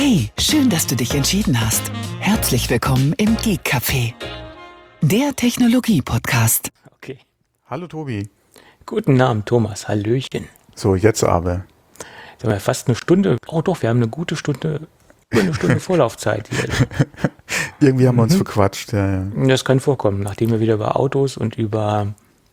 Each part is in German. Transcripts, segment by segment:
Hey, schön, dass du dich entschieden hast. Herzlich willkommen im Geek Café, der Technologie-Podcast. Okay. Hallo Tobi. Guten Abend, Thomas. Hallöchen. So, jetzt aber. Jetzt haben wir fast eine Stunde. Oh doch, wir haben eine gute Stunde, über eine Stunde Vorlaufzeit hier. Irgendwie haben wir uns verquatscht. Ja. Das kann vorkommen, nachdem wir wieder über Autos und über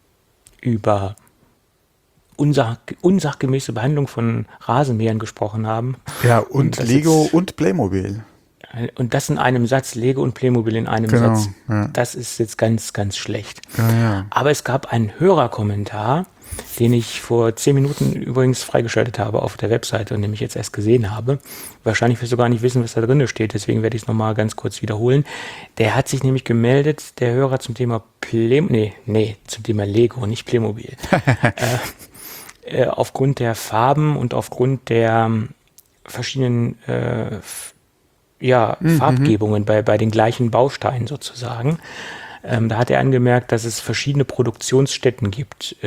unsachgemäße Behandlung von Rasenmähern gesprochen haben. Ja, und Lego und Playmobil. Und das in einem Satz, Lego und Playmobil in einem Genau, Satz. ja. Das ist jetzt ganz, ganz schlecht. Ja. Aber es gab einen Hörerkommentar, den ich vor 10 Minuten übrigens freigeschaltet habe auf der Webseite und den ich jetzt erst gesehen habe. Wahrscheinlich wirst du gar nicht wissen, was da drin steht, deswegen werde ich es nochmal ganz kurz wiederholen. Der hat sich nämlich gemeldet, der Hörer zum Thema zum Thema Lego, nicht Playmobil. Aufgrund der Farben und aufgrund der verschiedenen Farbgebungen bei den gleichen Bausteinen sozusagen. Da hat er angemerkt, dass es verschiedene Produktionsstätten gibt.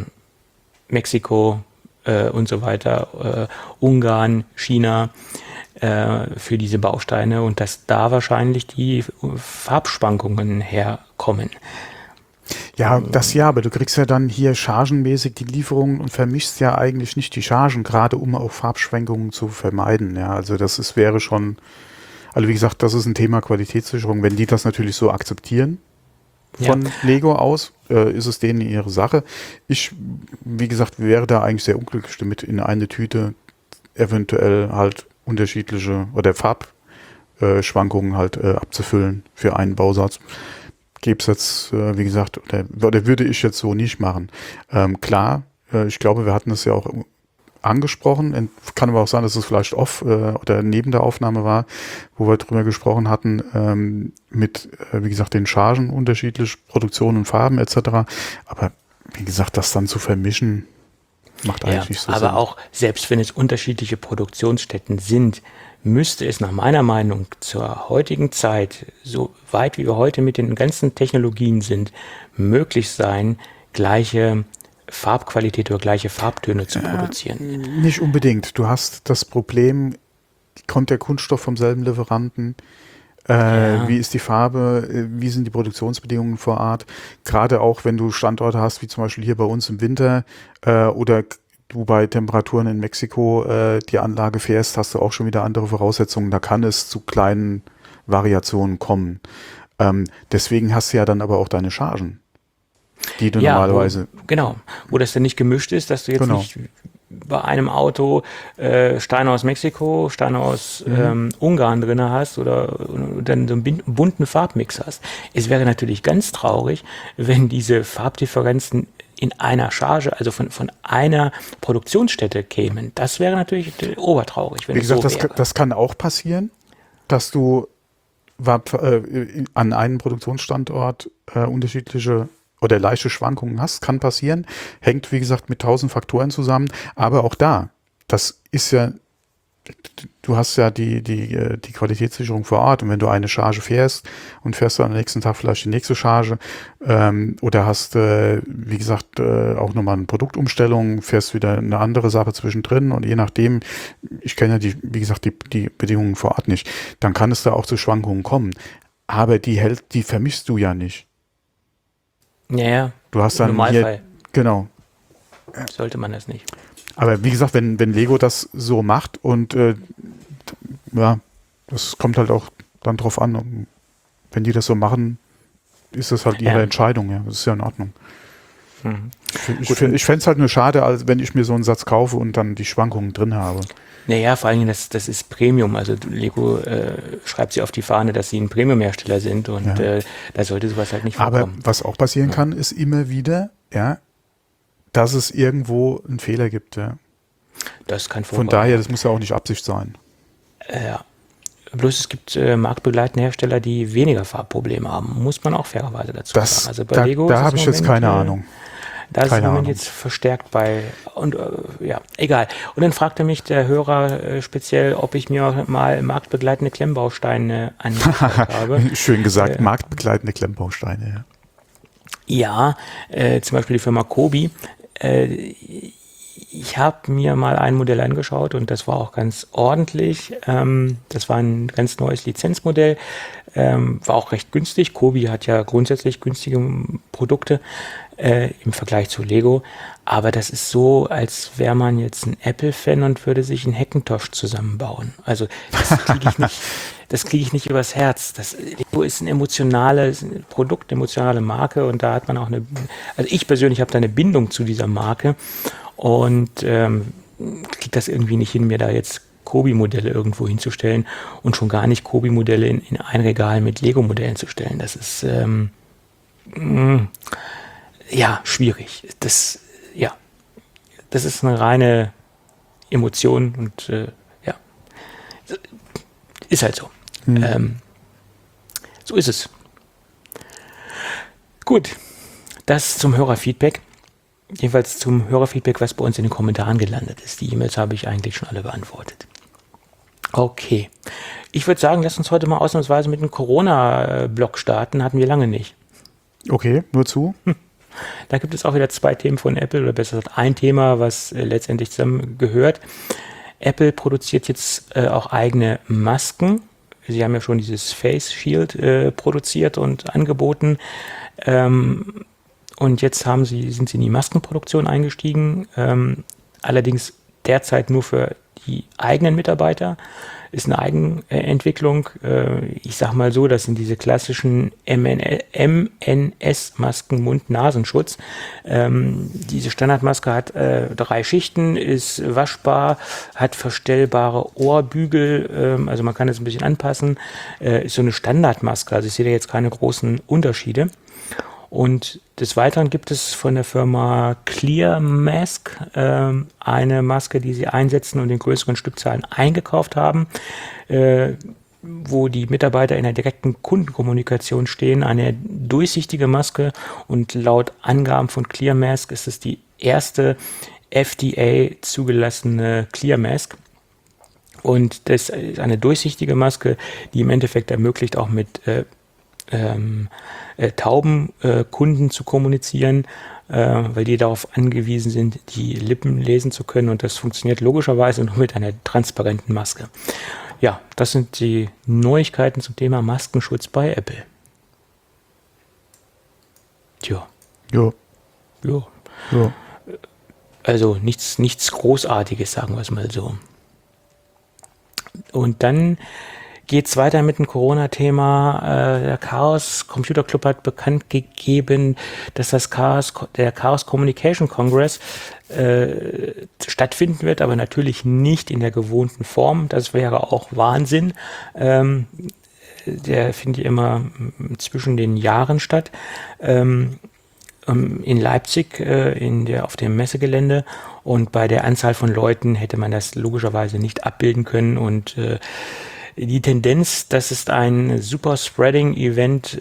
Mexiko und so weiter, Ungarn, China für diese Bausteine und dass da wahrscheinlich die Farbschwankungen herkommen. Ja, aber du kriegst ja dann hier chargenmäßig die Lieferungen und vermischst ja eigentlich nicht die Chargen, gerade um auch Farbschwenkungen zu vermeiden. Ja, also wäre schon, also wie gesagt, das ist ein Thema Qualitätssicherung. Wenn die das natürlich so akzeptieren von Lego aus, ist es denen ihre Sache. Ich, wie gesagt, wäre da eigentlich sehr unglücklich damit, in eine Tüte eventuell halt unterschiedliche oder Farbschwankungen halt abzufüllen für einen Bausatz. Gäbe es jetzt, wie gesagt, oder würde ich jetzt so nicht machen. Klar, ich glaube, wir hatten das ja auch angesprochen. Kann aber auch sein, dass es vielleicht off oder neben der Aufnahme war, wo wir drüber gesprochen hatten, mit, wie gesagt, den Chargen unterschiedlich, Produktion und Farben etc. Aber wie gesagt, das dann zu vermischen, macht eigentlich nicht so Sinn. Aber auch, selbst wenn es unterschiedliche Produktionsstätten sind, müsste es nach meiner Meinung zur heutigen Zeit, so weit wie wir heute mit den ganzen Technologien sind, möglich sein, gleiche Farbqualität oder gleiche Farbtöne zu produzieren. Nicht unbedingt. Du hast das Problem, kommt der Kunststoff vom selben Lieferanten? Wie ist die Farbe? Wie sind die Produktionsbedingungen vor Ort? Gerade auch, wenn du Standorte hast, wie zum Beispiel hier bei uns im Winter oder du bei Temperaturen in Mexiko die Anlage fährst, hast du auch schon wieder andere Voraussetzungen. Da kann es zu kleinen Variationen kommen. Deswegen hast du ja dann aber auch deine Chargen, die du normalerweise... Wo das dann nicht gemischt ist, dass du jetzt nicht bei einem Auto Steine aus Mexiko, Steine aus Ungarn drin hast oder dann so einen bunten Farbmix hast. Es wäre natürlich ganz traurig, wenn diese Farbdifferenzen in einer Charge, also von einer Produktionsstätte kämen. Das wäre natürlich obertraurig, wenn Wie gesagt, so wäre. das kann auch passieren, dass du an einem Produktionsstandort unterschiedliche oder leichte Schwankungen hast, kann passieren, hängt wie gesagt mit 1000 Faktoren zusammen, aber auch da, das ist ja, du hast ja die Qualitätssicherung vor Ort und wenn du eine Charge fährst und fährst dann am nächsten Tag vielleicht die nächste Charge oder hast, wie gesagt, auch nochmal eine Produktumstellung, fährst wieder eine andere Sache zwischendrin und je nachdem, ich kenne ja wie gesagt, die Bedingungen vor Ort nicht, dann kann es da auch zu Schwankungen kommen, aber die vermischst du ja nicht. Ja, du hast dann im Normalfall. Genau. Sollte man das nicht. Aber wie gesagt, wenn Lego das so macht und das kommt halt auch dann drauf an, wenn die das so machen, ist das halt ihre Entscheidung, ja, das ist ja in Ordnung. Ich fände es halt nur schade, als wenn ich mir so einen Satz kaufe und dann die Schwankungen drin habe. Naja, vor allen Dingen, das ist Premium, also Lego schreibt sie auf die Fahne, dass sie ein Premium-Hersteller sind und da sollte sowas halt nicht vorkommen. Aber was auch passieren kann, ist immer wieder, dass es irgendwo einen Fehler gibt, ja. Das kann vorkommen. Von daher, das muss ja auch nicht Absicht sein. Ja. Bloß es gibt marktbegleitende Hersteller, die weniger Farbprobleme haben. Muss man auch fairerweise dazu sagen. Also bei Lego da habe ich jetzt keine Ahnung. Da ist es im Moment jetzt verstärkt bei, und egal. Und dann fragte mich der Hörer speziell, ob ich mir mal marktbegleitende Klemmbausteine angeschaut habe. Schön gesagt, marktbegleitende Klemmbausteine, Ja, zum Beispiel die Firma Kobi. Ich habe mir mal ein Modell angeschaut und das war auch ganz ordentlich. Das war ein ganz neues Lizenzmodell, war auch recht günstig. Kobi hat ja grundsätzlich günstige Produkte im Vergleich zu Lego. Aber das ist so, als wäre man jetzt ein Apple-Fan und würde sich einen Hackintosh zusammenbauen. Also das kriege ich nicht übers Herz. Das Lego ist ein emotionales Produkt, eine emotionale Marke und da hat man auch also ich persönlich habe da eine Bindung zu dieser Marke und kriege das irgendwie nicht hin, mir da jetzt Kobi-Modelle irgendwo hinzustellen und schon gar nicht Kobi-Modelle in ein Regal mit Lego-Modellen zu stellen. Das ist ja schwierig. Das ist eine reine Emotion und ja, ist halt so. So ist es. Gut, das zum Hörerfeedback. Jedenfalls zum Hörerfeedback, was bei uns in den Kommentaren gelandet ist. Die E-Mails habe ich eigentlich schon alle beantwortet. Okay. Ich würde sagen, lass uns heute mal ausnahmsweise mit einem Corona-Block starten. Hatten wir lange nicht. Okay, nur zu. Da gibt es auch wieder 2 Themen von Apple, oder besser gesagt ein Thema, was letztendlich zusammen gehört. Apple produziert jetzt auch eigene Masken. Sie haben ja schon dieses Face Shield produziert und angeboten. Und jetzt sind sie in die Maskenproduktion eingestiegen. Allerdings derzeit nur für die eigenen Mitarbeiter. Ist eine Eigenentwicklung. Ich sag mal so, das sind diese klassischen MNS-Masken, Mund-Nasenschutz. Diese Standardmaske hat 3 Schichten, ist waschbar, hat verstellbare Ohrbügel, also man kann es ein bisschen anpassen. Ist so eine Standardmaske, also ich sehe da jetzt keine großen Unterschiede. Und des Weiteren gibt es von der Firma Clear Mask eine Maske, die sie einsetzen und in größeren Stückzahlen eingekauft haben, wo die Mitarbeiter in der direkten Kundenkommunikation stehen. Eine durchsichtige Maske und laut Angaben von Clear Mask ist es die erste FDA zugelassene Clear Mask. Und das ist eine durchsichtige Maske, die im Endeffekt ermöglicht, auch mit tauben Kunden zu kommunizieren, weil die darauf angewiesen sind, die Lippen lesen zu können und das funktioniert logischerweise nur mit einer transparenten Maske. Ja, das sind die Neuigkeiten zum Thema Maskenschutz bei Apple. Tja. Jo. Also nichts Großartiges, sagen wir es mal so. Und dann geht es weiter mit dem Corona-Thema. Der Chaos Computer Club hat bekannt gegeben, dass der Chaos Communication Congress stattfinden wird, aber natürlich nicht in der gewohnten Form. Das wäre auch Wahnsinn. Der findet immer zwischen den Jahren statt. In Leipzig auf dem Messegelände, und bei der Anzahl von Leuten hätte man das logischerweise nicht abbilden können und die Tendenz, dass es ein Super-Spreading-Event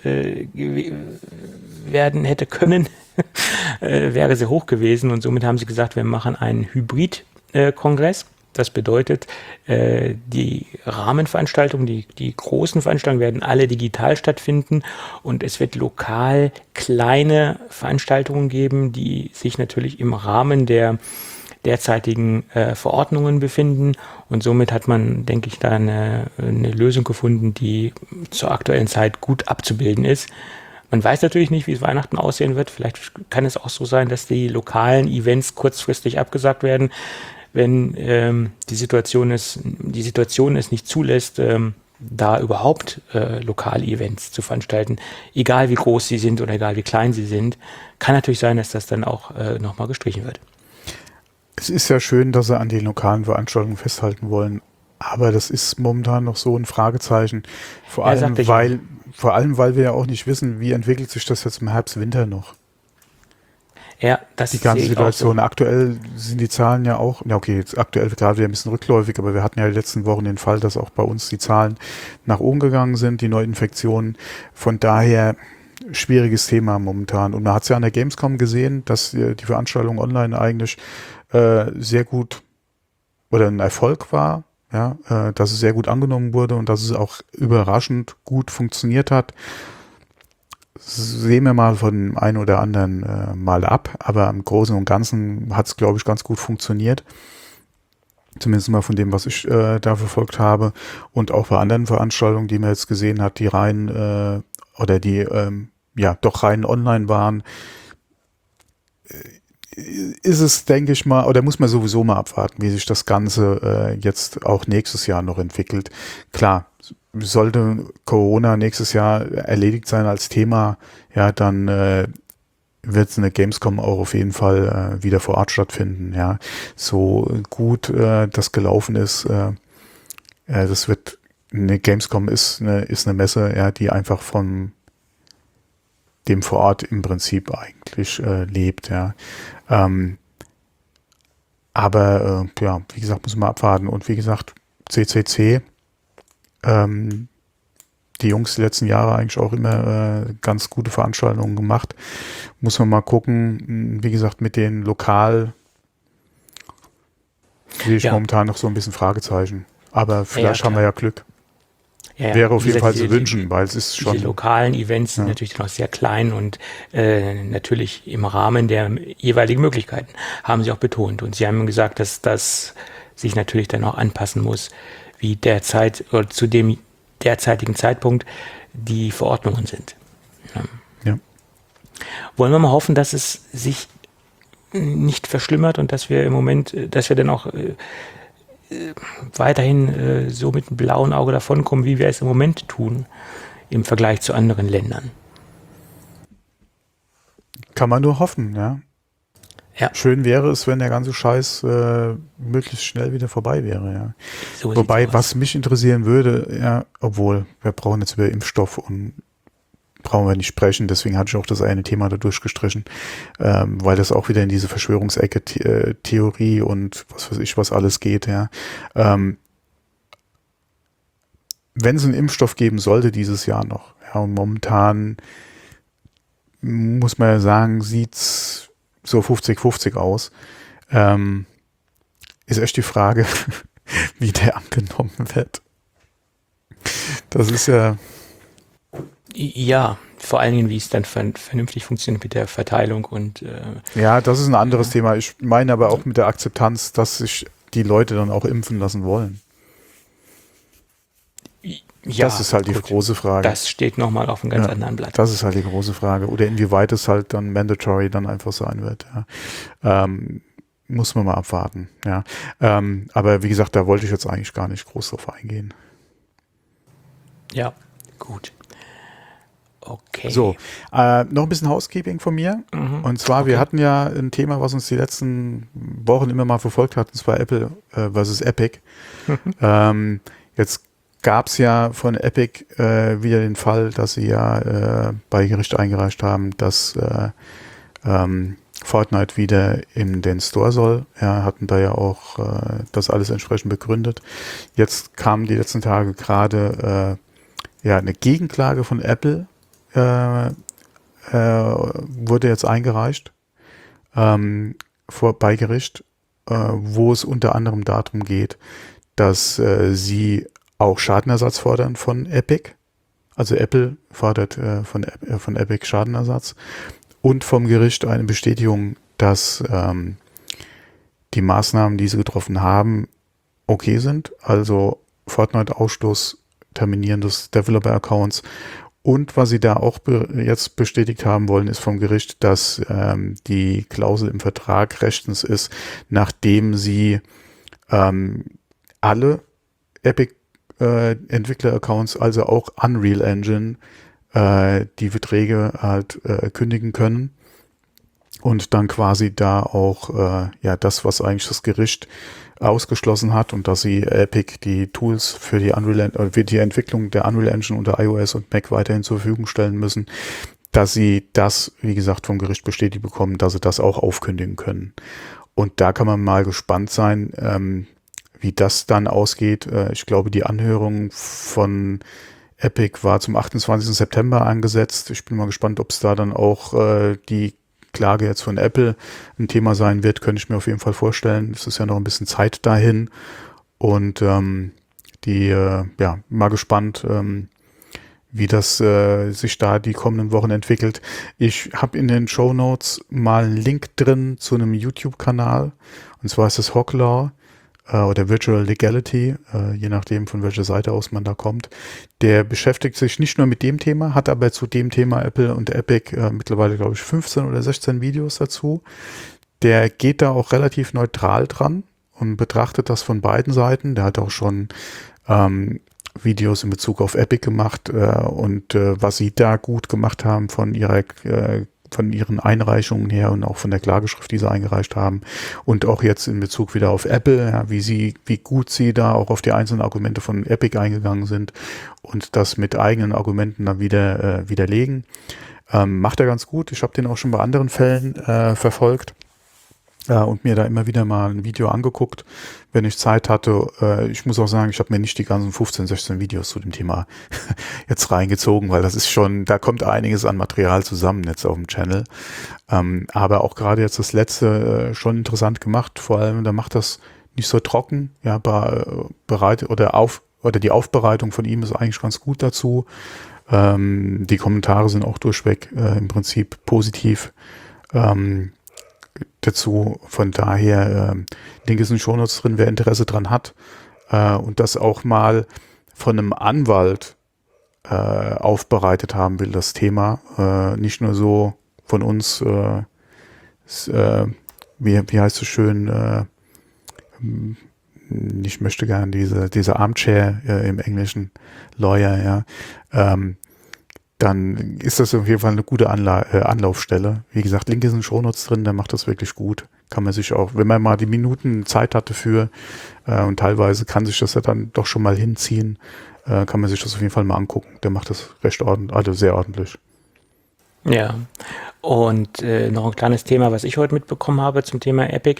werden hätte können, wäre sehr hoch gewesen. Und somit haben sie gesagt, wir machen einen Hybrid-Kongress. Das bedeutet, die Rahmenveranstaltungen, die großen Veranstaltungen werden alle digital stattfinden und es wird lokal kleine Veranstaltungen geben, die sich natürlich im Rahmen der derzeitigen Verordnungen befinden, und somit hat man, denke ich, da eine Lösung gefunden, die zur aktuellen Zeit gut abzubilden ist. Man weiß natürlich nicht, wie es Weihnachten aussehen wird. Vielleicht kann es auch so sein, dass die lokalen Events kurzfristig abgesagt werden, wenn die Situation es nicht zulässt, da überhaupt Lokal-Events zu veranstalten, egal wie groß sie sind oder egal wie klein sie sind. Kann natürlich sein, dass das dann auch nochmal gestrichen wird. Es ist ja schön, dass sie an den lokalen Veranstaltungen festhalten wollen, aber das ist momentan noch so ein Fragezeichen. Vor allem, weil wir ja auch nicht wissen, wie entwickelt sich das jetzt im Herbst, Winter noch. Ja, das die ganze Situation. So. Aktuell sind die Zahlen ja auch, ja okay, jetzt aktuell gerade wieder ein bisschen rückläufig, aber wir hatten ja die letzten Wochen den Fall, dass auch bei uns die Zahlen nach oben gegangen sind, die Neuinfektionen. Von daher schwieriges Thema momentan. Und man hat es ja an der Gamescom gesehen, dass die Veranstaltung online eigentlich sehr gut oder ein Erfolg war, ja, dass es sehr gut angenommen wurde und dass es auch überraschend gut funktioniert hat. sehen wir mal von dem einen oder anderen mal ab, aber im Großen und Ganzen hat es, glaube ich, ganz gut funktioniert. Zumindest mal von dem, was ich da verfolgt habe und auch bei anderen Veranstaltungen, die man jetzt gesehen hat, die rein oder die ja doch rein online waren, ist es, denke ich mal, oder muss man sowieso mal abwarten, wie sich das Ganze jetzt auch nächstes Jahr noch entwickelt. Klar, sollte Corona nächstes Jahr erledigt sein als Thema, ja, dann wird eine Gamescom auch auf jeden Fall wieder vor Ort stattfinden. Ja, so gut das gelaufen ist, das wird eine Gamescom ist eine Messe, ja, die einfach von dem vor Ort im Prinzip eigentlich lebt. Ja, aber ja, wie gesagt, muss man abwarten. Und wie gesagt, CCC, die Jungs die letzten Jahre eigentlich auch immer ganz gute Veranstaltungen gemacht. Muss man mal gucken. Wie gesagt, mit den Lokal sehe ich momentan noch so ein bisschen Fragezeichen. Aber vielleicht haben wir ja Glück. Wäre auf jeden Fall zu wünschen, weil es ist schon... Die lokalen Events sind natürlich noch sehr klein und natürlich im Rahmen der jeweiligen Möglichkeiten, haben sie auch betont. Und sie haben gesagt, dass das sich natürlich dann auch anpassen muss, wie derzeit oder zu dem derzeitigen Zeitpunkt die Verordnungen sind. Ja. Wollen wir mal hoffen, dass es sich nicht verschlimmert und dass wir im Moment, dass wir dann auch weiterhin so mit einem blauen Auge davonkommen, wie wir es im Moment tun, im Vergleich zu anderen Ländern. Kann man nur hoffen, ja. Ja. Schön wäre es, wenn der ganze Scheiß möglichst schnell wieder vorbei wäre, ja. So Wobei, was mich interessieren würde, ja, obwohl, wir brauchen jetzt über Impfstoff und brauchen wir nicht sprechen, deswegen hatte ich auch das eine Thema da durchgestrichen, weil das auch wieder in diese Verschwörungsecke Theorie und was weiß ich, was alles geht, ja. Wenn es einen Impfstoff geben sollte dieses Jahr noch, ja, und momentan muss man ja sagen, sieht's so 50-50 aus, ist echt die Frage, wie der angenommen wird. Das ist ja... Ja, vor allen Dingen, wie es dann vernünftig funktioniert mit der Verteilung und... Ja, das ist ein anderes Thema. Ich meine aber auch mit der Akzeptanz, dass sich die Leute dann auch impfen lassen wollen. Ja, das ist halt die große Frage. Das steht nochmal auf einem ganz anderen Blatt. Das ist halt die große Frage. Oder inwieweit es halt dann mandatory dann einfach sein wird. Ja. Muss man mal abwarten. Ja. Aber wie gesagt, da wollte ich jetzt eigentlich gar nicht groß drauf eingehen. Ja, gut. Okay. So, noch ein bisschen Housekeeping von mir. Und zwar, wir hatten ja ein Thema, was uns die letzten Wochen immer mal verfolgt hat, und zwar Apple versus Epic. Jetzt gab es ja von Epic wieder den Fall, dass sie ja bei Gericht eingereicht haben, dass Fortnite wieder in den Store soll. Ja, hatten da ja auch das alles entsprechend begründet. Jetzt kam die letzten Tage gerade eine Gegenklage von Apple, wurde jetzt eingereicht bei Gericht, wo es unter anderem darum geht, dass sie auch Schadenersatz fordern von Epic. Also Apple fordert von Epic Schadenersatz und vom Gericht eine Bestätigung, dass die Maßnahmen, die sie getroffen haben, okay sind. Also Fortnite-Ausschluss, Terminieren des Developer-Accounts. Und was sie da auch jetzt bestätigt haben wollen, ist vom Gericht, dass die Klausel im Vertrag rechtens ist, nachdem sie alle Epic Entwickler-Accounts, also auch Unreal Engine, die Verträge halt kündigen können und dann quasi da auch das, was eigentlich das Gericht ausgeschlossen hat und dass sie Epic die Tools für die die Entwicklung der Unreal Engine unter iOS und Mac weiterhin zur Verfügung stellen müssen, dass sie das, wie gesagt, vom Gericht bestätigt bekommen, dass sie das auch aufkündigen können. Und da kann man mal gespannt sein, wie das dann ausgeht. Ich glaube, die Anhörung von Epic war zum 28. September angesetzt. Ich bin mal gespannt, ob es da dann auch die Klage jetzt von Apple ein Thema sein wird, könnte ich mir auf jeden Fall vorstellen. Es ist ja noch ein bisschen Zeit dahin und mal gespannt, wie das sich da die kommenden Wochen entwickelt. Ich habe in den Shownotes mal einen Link drin zu einem YouTube-Kanal. Und zwar ist es Hocklaw oder Virtual Legality, je nachdem von welcher Seite aus man da kommt. Der beschäftigt sich nicht nur mit dem Thema, hat aber zu dem Thema Apple und Epic mittlerweile, glaube ich, 15 oder 16 Videos dazu. Der geht da auch relativ neutral dran und betrachtet das von beiden Seiten. Der hat auch schon Videos in Bezug auf Epic gemacht und was sie da gut gemacht haben von ihren Einreichungen her und auch von der Klageschrift, die sie eingereicht haben und auch jetzt in Bezug wieder auf Apple, ja, wie gut sie da auch auf die einzelnen Argumente von Epic eingegangen sind und das mit eigenen Argumenten dann wieder widerlegen. Macht er ganz gut. Ich habe den auch schon bei anderen Fällen verfolgt. Und mir da immer wieder mal ein Video angeguckt, wenn ich Zeit hatte. Ich muss auch sagen, ich habe mir nicht die ganzen 15, 16 Videos zu dem Thema jetzt reingezogen, weil das ist schon, da kommt einiges an Material zusammen jetzt auf dem Channel. Aber auch gerade jetzt das letzte schon interessant gemacht. Vor allem, da macht das nicht so trocken, ja, oder die Aufbereitung von ihm ist eigentlich ganz gut dazu. Die Kommentare sind auch durchweg im Prinzip positiv. Dazu. Von daher, Link ist in den Shownotes drin, wer Interesse dran hat und das auch mal von einem Anwalt aufbereitet haben will, das Thema. Nicht nur so von uns, wie heißt es schön, ich möchte gerne diese Armchair im Englischen, Lawyer, ja, dann ist das auf jeden Fall eine gute Anlaufstelle. Wie gesagt, Link ist in den Shownotes drin, der macht das wirklich gut. Kann man sich auch, wenn man mal die Minuten Zeit hat dafür und teilweise kann sich das ja dann doch schon mal hinziehen, kann man sich das auf jeden Fall mal angucken. Der macht das recht ordentlich, also sehr ordentlich. Ja, und noch ein kleines Thema, was ich heute mitbekommen habe zum Thema Epic.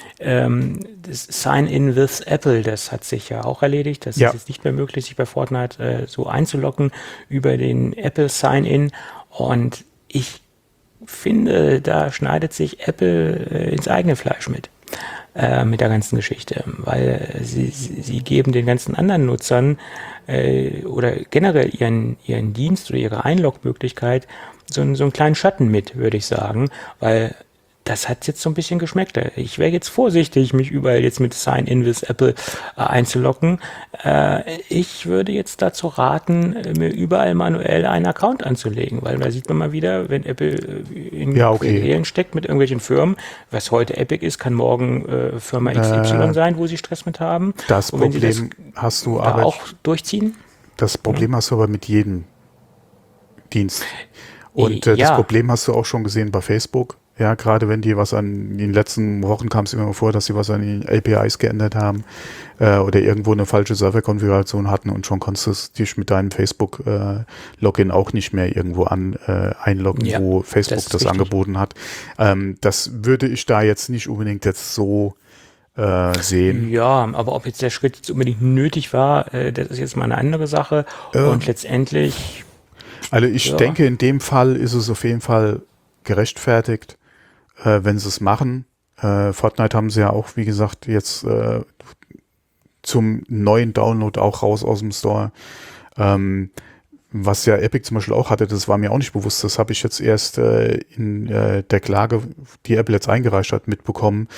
Das Sign-in with Apple, das hat sich ja auch erledigt. Das ist jetzt nicht mehr möglich, sich bei Fortnite so einzuloggen über den Apple Sign-in. Und ich finde, da schneidet sich Apple ins eigene Fleisch mit der ganzen Geschichte, weil sie geben den ganzen anderen Nutzern oder generell ihren Dienst oder ihre Einlogmöglichkeit so einen kleinen Schatten mit, würde ich sagen, weil das hat jetzt so ein bisschen geschmeckt. Ich wäre jetzt vorsichtig, mich überall jetzt mit Sign-in with Apple einzuloggen. Ich würde jetzt dazu raten, mir überall manuell einen Account anzulegen, weil da sieht man mal wieder, wenn Apple in Querelen steckt mit irgendwelchen Firmen, was heute Epic ist, kann morgen Firma XY sein, wo sie Stress mit haben. Das und wenn Problem sie das hast du da aber auch durchziehen. Das Problem hast du aber mit jedem Dienst. Und das Problem hast du auch schon gesehen bei Facebook. Ja, gerade wenn die was in den letzten Wochen kam es immer vor, dass sie was an den APIs geändert haben oder irgendwo eine falsche Serverkonfiguration hatten und schon konntest du dich mit deinem Facebook-Login auch nicht mehr irgendwo einloggen, wo Facebook das angeboten hat. Das würde ich da jetzt nicht unbedingt jetzt so sehen. Ja, aber ob jetzt der Schritt jetzt unbedingt nötig war, das ist jetzt mal eine andere Sache. Und letztendlich... Also ich denke, in dem Fall ist es auf jeden Fall gerechtfertigt, wenn sie es machen. Fortnite haben sie ja auch, wie gesagt, jetzt zum neuen Download auch raus aus dem Store. Was ja Epic zum Beispiel auch hatte, das war mir auch nicht bewusst. Das habe ich jetzt erst in der Klage, die Apple jetzt eingereicht hat, mitbekommen.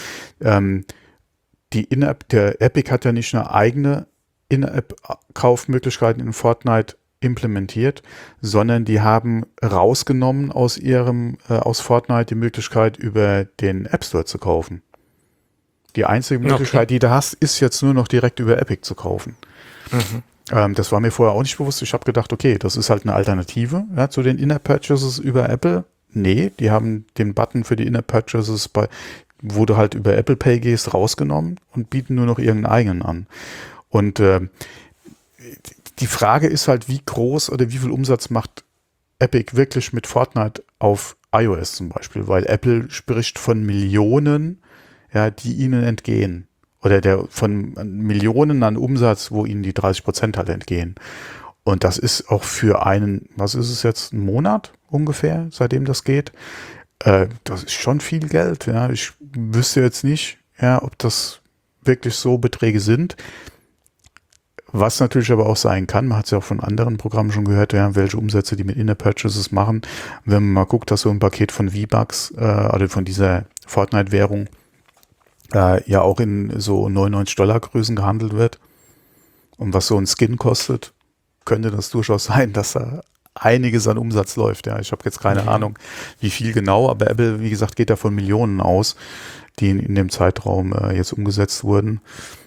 Der Epic hat ja nicht eine eigene In-App-Kaufmöglichkeiten in Fortnite implementiert, sondern die haben rausgenommen aus Fortnite die Möglichkeit, über den App Store zu kaufen. Die einzige Möglichkeit, die du hast, ist jetzt nur noch direkt über Epic zu kaufen. Das war mir vorher auch nicht bewusst. Ich habe gedacht, okay, das ist halt eine Alternative zu den In-App-Purchases über Apple. Nee, die haben den Button für die In-App-Purchases, wo du halt über Apple Pay gehst, rausgenommen und bieten nur noch irgendeinen eigenen an. Und die Frage ist halt, wie groß oder wie viel Umsatz macht Epic wirklich mit Fortnite auf iOS zum Beispiel, weil Apple spricht von Millionen, die ihnen entgehen oder von Millionen an Umsatz, wo ihnen die 30% halt entgehen. Und das ist auch für was ist es jetzt, einen Monat ungefähr, seitdem das geht. Das ist schon viel Geld. Ja. Ich wüsste jetzt nicht, ob das wirklich so Beträge sind. Was natürlich aber auch sein kann, man hat es ja auch von anderen Programmen schon gehört, ja, welche Umsätze die mit In-App-Purchases machen. Wenn man mal guckt, dass so ein Paket von V-Bucks, also von dieser Fortnite-Währung, ja auch in so $99 Größen gehandelt wird. Und was so ein Skin kostet, könnte das durchaus sein, dass da einiges an Umsatz läuft. Ja, ich habe jetzt keine Ahnung, wie viel genau, aber Apple, wie gesagt, geht da von Millionen aus, die in dem Zeitraum jetzt umgesetzt wurden.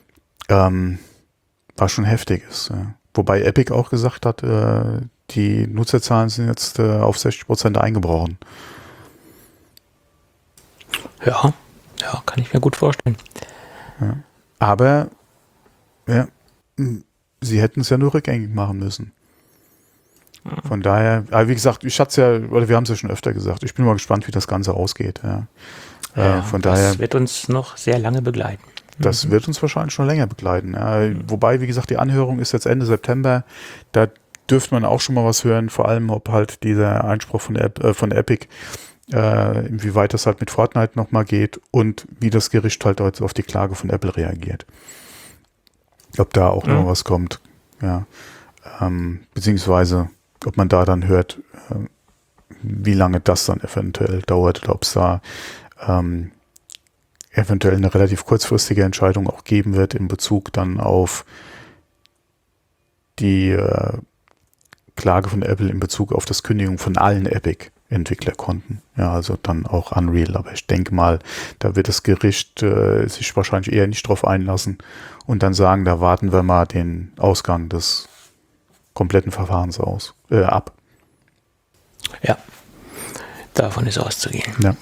Was schon heftig ist. Ja. Wobei Epic auch gesagt hat, die Nutzerzahlen sind jetzt auf 60% eingebrochen. Ja, kann ich mir gut vorstellen. Ja. Aber ja, sie hätten es ja nur rückgängig machen müssen. Von daher, wie gesagt, wir haben es ja schon öfter gesagt, ich bin mal gespannt, wie das Ganze ausgeht. Ja. Von daher, das wird uns noch sehr lange begleiten. Das wird uns wahrscheinlich schon länger begleiten. Ja. Wobei, wie gesagt, die Anhörung ist jetzt Ende September. Da dürfte man auch schon mal was hören, vor allem ob halt dieser Einspruch von Epic, inwieweit das halt mit Fortnite nochmal geht und wie das Gericht halt jetzt auf die Klage von Apple reagiert. Ob da auch noch was kommt. Ja. Beziehungsweise, ob man da dann hört, wie lange das dann eventuell dauert oder ob es da eventuell eine relativ kurzfristige Entscheidung auch geben wird in Bezug dann auf die Klage von Apple in Bezug auf das Kündigung von allen Epic-Entwicklerkonten. Ja, also dann auch Unreal. Aber ich denke mal, da wird das Gericht sich wahrscheinlich eher nicht drauf einlassen und dann sagen, da warten wir mal den Ausgang des kompletten Verfahrens ab. Ja, davon ist auszugehen. Ja.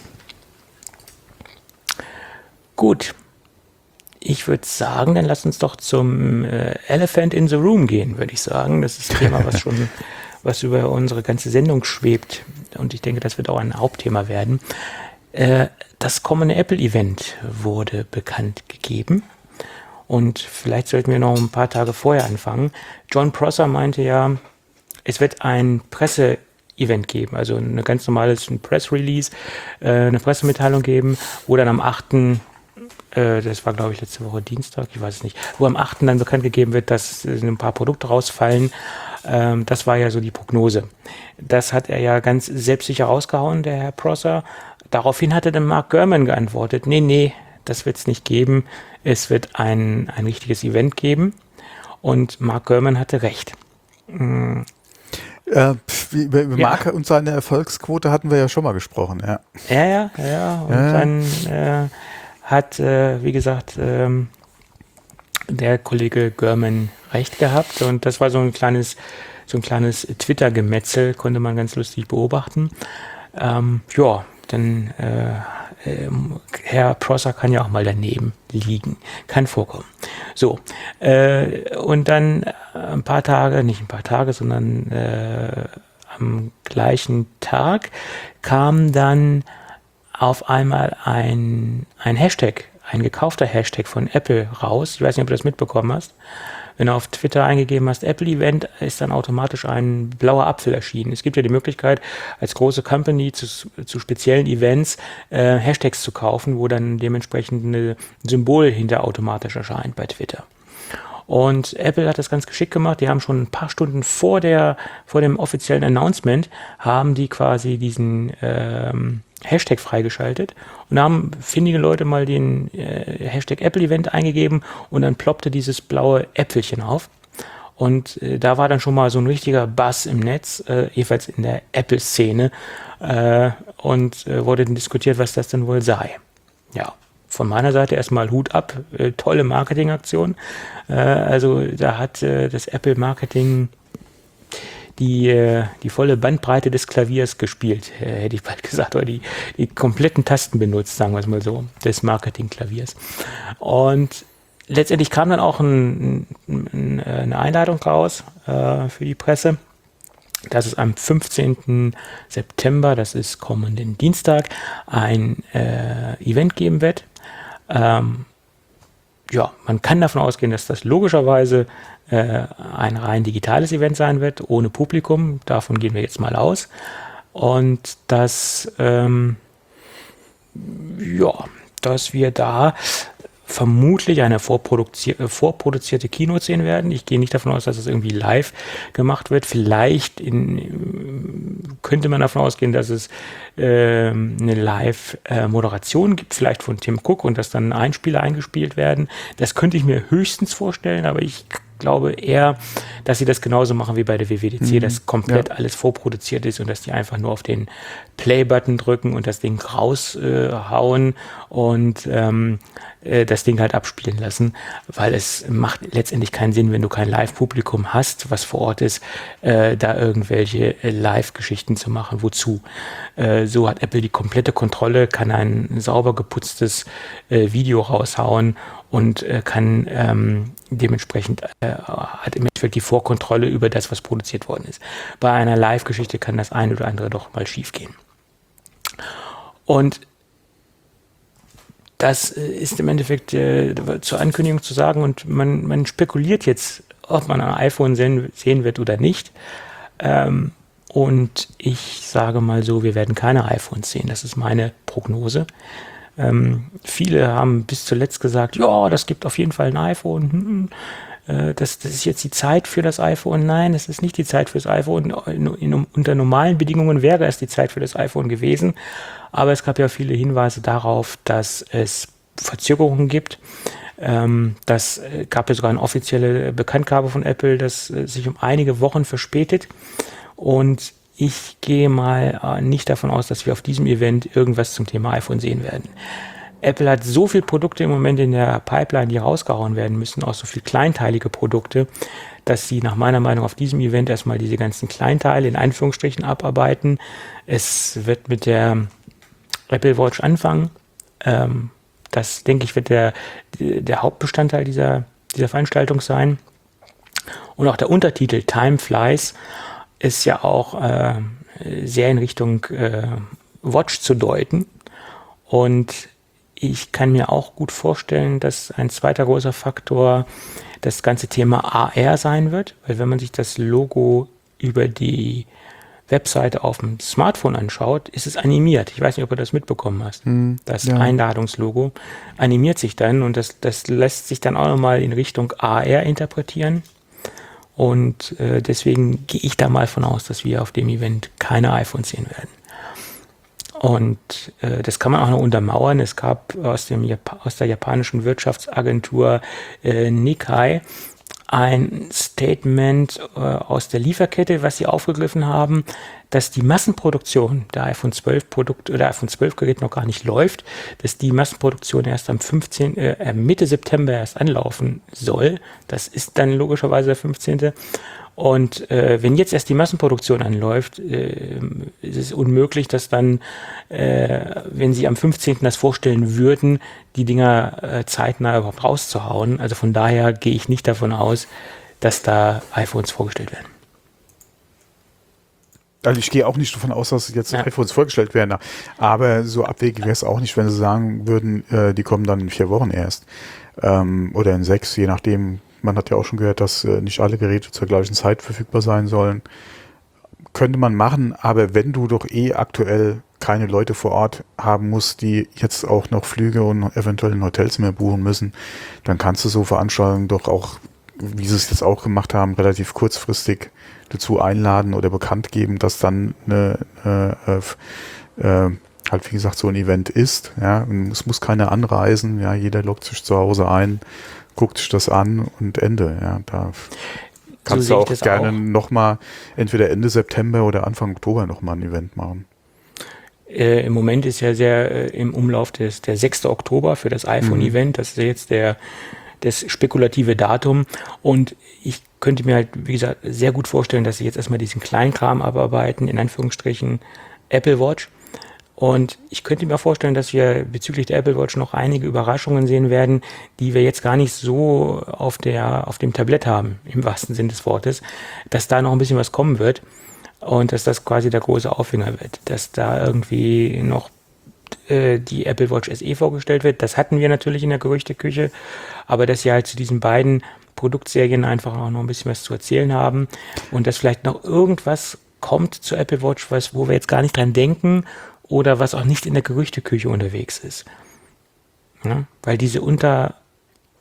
Gut, ich würde sagen, dann lass uns doch zum Elephant in the Room gehen, würde ich sagen. Das ist ein Thema, was über unsere ganze Sendung schwebt. Und ich denke, das wird auch ein Hauptthema werden. Das kommende Apple-Event wurde bekannt gegeben. Und vielleicht sollten wir noch ein paar Tage vorher anfangen. John Prosser meinte ja, es wird ein Presse-Event geben, also ein ganz normales Press-Release, eine Pressemitteilung geben, wo dann am 8., das war glaube ich letzte Woche Dienstag, ich weiß es nicht, wo am 8. dann bekannt gegeben wird, dass ein paar Produkte rausfallen. Das war ja so die Prognose. Das hat er ja ganz selbstsicher rausgehauen, der Herr Prosser. Daraufhin hatte dann Mark Gurman geantwortet, nee, das wird es nicht geben. Es wird ein richtiges Event geben. Und Mark Gurman hatte recht. Über Mark und seine Erfolgsquote hatten wir ja schon mal gesprochen. Ja. Und dann hat, wie gesagt, der Kollege Gurman recht gehabt. Und das war so ein kleines Twitter-Gemetzel, konnte man ganz lustig beobachten. Dann Herr Prosser kann ja auch mal daneben liegen. Kann vorkommen. So, und dann sondern am gleichen Tag kam dann auf einmal ein Hashtag, ein gekaufter Hashtag von Apple raus. Ich weiß nicht, ob du das mitbekommen hast. Wenn du auf Twitter eingegeben hast, Apple Event, ist dann automatisch ein blauer Apfel erschienen. Es gibt ja die Möglichkeit, als große Company zu speziellen Events Hashtags zu kaufen, wo dann dementsprechend ein Symbol hinter automatisch erscheint bei Twitter. Und Apple hat das ganz geschickt gemacht. Die haben schon ein paar Stunden vor dem offiziellen Announcement, haben die quasi diesen Hashtag freigeschaltet und da haben findige Leute mal den Hashtag Apple Event eingegeben und dann ploppte dieses blaue Äpfelchen auf. Und da war dann schon mal so ein richtiger Buzz im Netz, jedenfalls in der Apple-Szene, und wurde dann diskutiert, was das denn wohl sei. Ja, von meiner Seite erstmal Hut ab, tolle Marketingaktion. Also da hat das Apple-Marketing die volle Bandbreite des Klaviers gespielt, hätte ich bald gesagt, oder die kompletten Tasten benutzt, sagen wir es mal so, des Marketing-Klaviers. Und letztendlich kam dann auch eine Einladung raus für die Presse, dass es am 15. September, das ist kommenden Dienstag, ein Event geben wird. Man kann davon ausgehen, dass das logischerweise ein rein digitales Event sein wird, ohne Publikum. Davon gehen wir jetzt mal aus. Und dass wir da vermutlich eine vorproduzierte Keynote sehen werden. Ich gehe nicht davon aus, dass es irgendwie live gemacht wird. Vielleicht könnte man davon ausgehen, dass es eine Live-Moderation gibt, vielleicht von Tim Cook, und dass dann Einspieler eingespielt werden. Das könnte ich mir höchstens vorstellen, aber ich glaube eher, dass sie das genauso machen wie bei der WWDC, dass komplett alles vorproduziert ist und dass die einfach nur auf den Play-Button drücken und das Ding raushauen und das Ding halt abspielen lassen, weil es macht letztendlich keinen Sinn, wenn du kein Live-Publikum hast, was vor Ort ist, da irgendwelche Live-Geschichten zu machen. Wozu? So hat Apple die komplette Kontrolle, kann ein sauber geputztes Video raushauen und kann dementsprechend hat im Endeffekt die Vorkontrolle über das, was produziert worden ist. Bei einer Live-Geschichte kann das eine oder andere doch mal schief gehen. Und das ist im Endeffekt zur Ankündigung zu sagen, und man spekuliert jetzt, ob man ein iPhone sehen wird oder nicht. Und ich sage mal so, wir werden keine iPhones sehen. Das ist meine Prognose. Viele haben bis zuletzt gesagt, ja, das gibt auf jeden Fall ein iPhone. Das ist jetzt die Zeit für das iPhone. Nein, es ist nicht die Zeit für das iPhone. Unter normalen Bedingungen wäre es die Zeit für das iPhone gewesen. Aber es gab ja viele Hinweise darauf, dass es Verzögerungen gibt. Das gab ja sogar eine offizielle Bekanntgabe von Apple, dass sich um einige Wochen verspätet. Und ich gehe mal nicht davon aus, dass wir auf diesem Event irgendwas zum Thema iPhone sehen werden. Apple hat so viele Produkte im Moment in der Pipeline, die rausgehauen werden müssen, auch so viele kleinteilige Produkte, dass sie nach meiner Meinung auf diesem Event erstmal diese ganzen Kleinteile in Anführungsstrichen abarbeiten. Es wird mit der Apple Watch anfangen. Das, denke ich, wird der Hauptbestandteil dieser Veranstaltung sein. Und auch der Untertitel Time Flies ist ja auch sehr in Richtung Watch zu deuten. Und ich kann mir auch gut vorstellen, dass ein zweiter großer Faktor das ganze Thema AR sein wird, weil wenn man sich das Logo über die Webseite auf dem Smartphone anschaut, ist es animiert. Ich weiß nicht, ob du das mitbekommen hast. Das Einladungslogo animiert sich dann und das lässt sich dann auch nochmal in Richtung AR interpretieren. Und deswegen gehe ich da mal von aus, dass wir auf dem Event keine iPhones sehen werden. Und das kann man auch noch untermauern. Es gab aus der japanischen Wirtschaftsagentur Nikkei ein Statement aus der Lieferkette, was sie aufgegriffen haben, dass die Massenproduktion der iPhone 12 Produkte oder iPhone 12 Gerät noch gar nicht läuft, dass die Massenproduktion erst am Mitte September erst anlaufen soll. Das ist dann logischerweise der 15. Und wenn jetzt erst die Massenproduktion anläuft, ist es unmöglich, dass dann, wenn sie am 15. das vorstellen würden, die Dinger zeitnah überhaupt rauszuhauen. Also von daher gehe ich nicht davon aus, dass da iPhones vorgestellt werden. Also ich gehe auch nicht davon aus, dass jetzt iPhones vorgestellt werden. Aber so abwegig wäre es auch nicht, wenn sie sagen würden, die kommen dann in 4 Wochen erst. Oder in 6, je nachdem. Man hat ja auch schon gehört, dass nicht alle Geräte zur gleichen Zeit verfügbar sein sollen. Könnte man machen, aber wenn du doch aktuell keine Leute vor Ort haben musst, die jetzt auch noch Flüge und eventuell in Hotels mehr buchen müssen, dann kannst du so Veranstaltungen doch auch, wie sie es jetzt auch gemacht haben, relativ kurzfristig dazu einladen oder bekannt geben, dass dann halt wie gesagt so ein Event ist. Ja, es muss keiner anreisen, ja, jeder loggt sich zu Hause ein, guckt sich das an und Ende. Ja, da kannst du auch gerne nochmal entweder Ende September oder Anfang Oktober nochmal ein Event machen. Im Moment ist ja sehr im Umlauf der 6. Oktober für das iPhone-Event. Das ist ja jetzt das spekulative Datum. Und ich könnte mir halt, wie gesagt, sehr gut vorstellen, dass sie jetzt erstmal diesen Kleinkram abarbeiten, in Anführungsstrichen Apple Watch. Und ich könnte mir vorstellen, dass wir bezüglich der Apple Watch noch einige Überraschungen sehen werden, die wir jetzt gar nicht so auf dem Tablett haben, im wahrsten Sinne des Wortes, dass da noch ein bisschen was kommen wird und dass das quasi der große Aufhänger wird, dass da irgendwie noch die Apple Watch SE vorgestellt wird. Das hatten wir natürlich in der Gerüchteküche, aber dass sie halt zu diesen beiden Produktserien einfach auch noch ein bisschen was zu erzählen haben und dass vielleicht noch irgendwas kommt zur Apple Watch, wo wir jetzt gar nicht dran denken, oder was auch nicht in der Gerüchteküche unterwegs ist. Ja, weil diese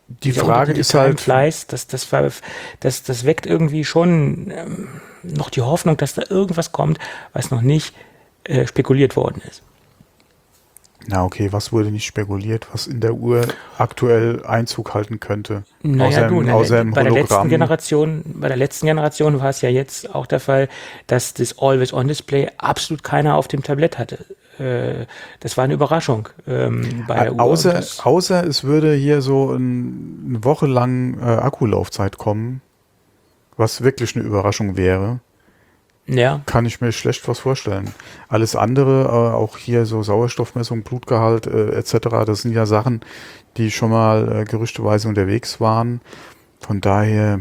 Die Frage ist halt, Fleiß, das weckt irgendwie schon noch die Hoffnung, dass da irgendwas kommt, was noch nicht spekuliert worden ist. Na okay, was wurde nicht spekuliert, was in der Uhr aktuell Einzug halten könnte? Naja, außer im Hologramm. Bei der letzten Generation war es ja jetzt auch der Fall, dass das Always-On-Display absolut keiner auf dem Tablett hatte. Das war eine Überraschung bei der Uhr. Außer es würde hier so eine Woche lang Akkulaufzeit kommen, was wirklich eine Überraschung wäre. Ja. Kann ich mir schlecht was vorstellen. Alles andere, auch hier so Sauerstoffmessung, Blutgehalt etc., das sind ja Sachen, die schon mal gerüchteweise unterwegs waren. Von daher...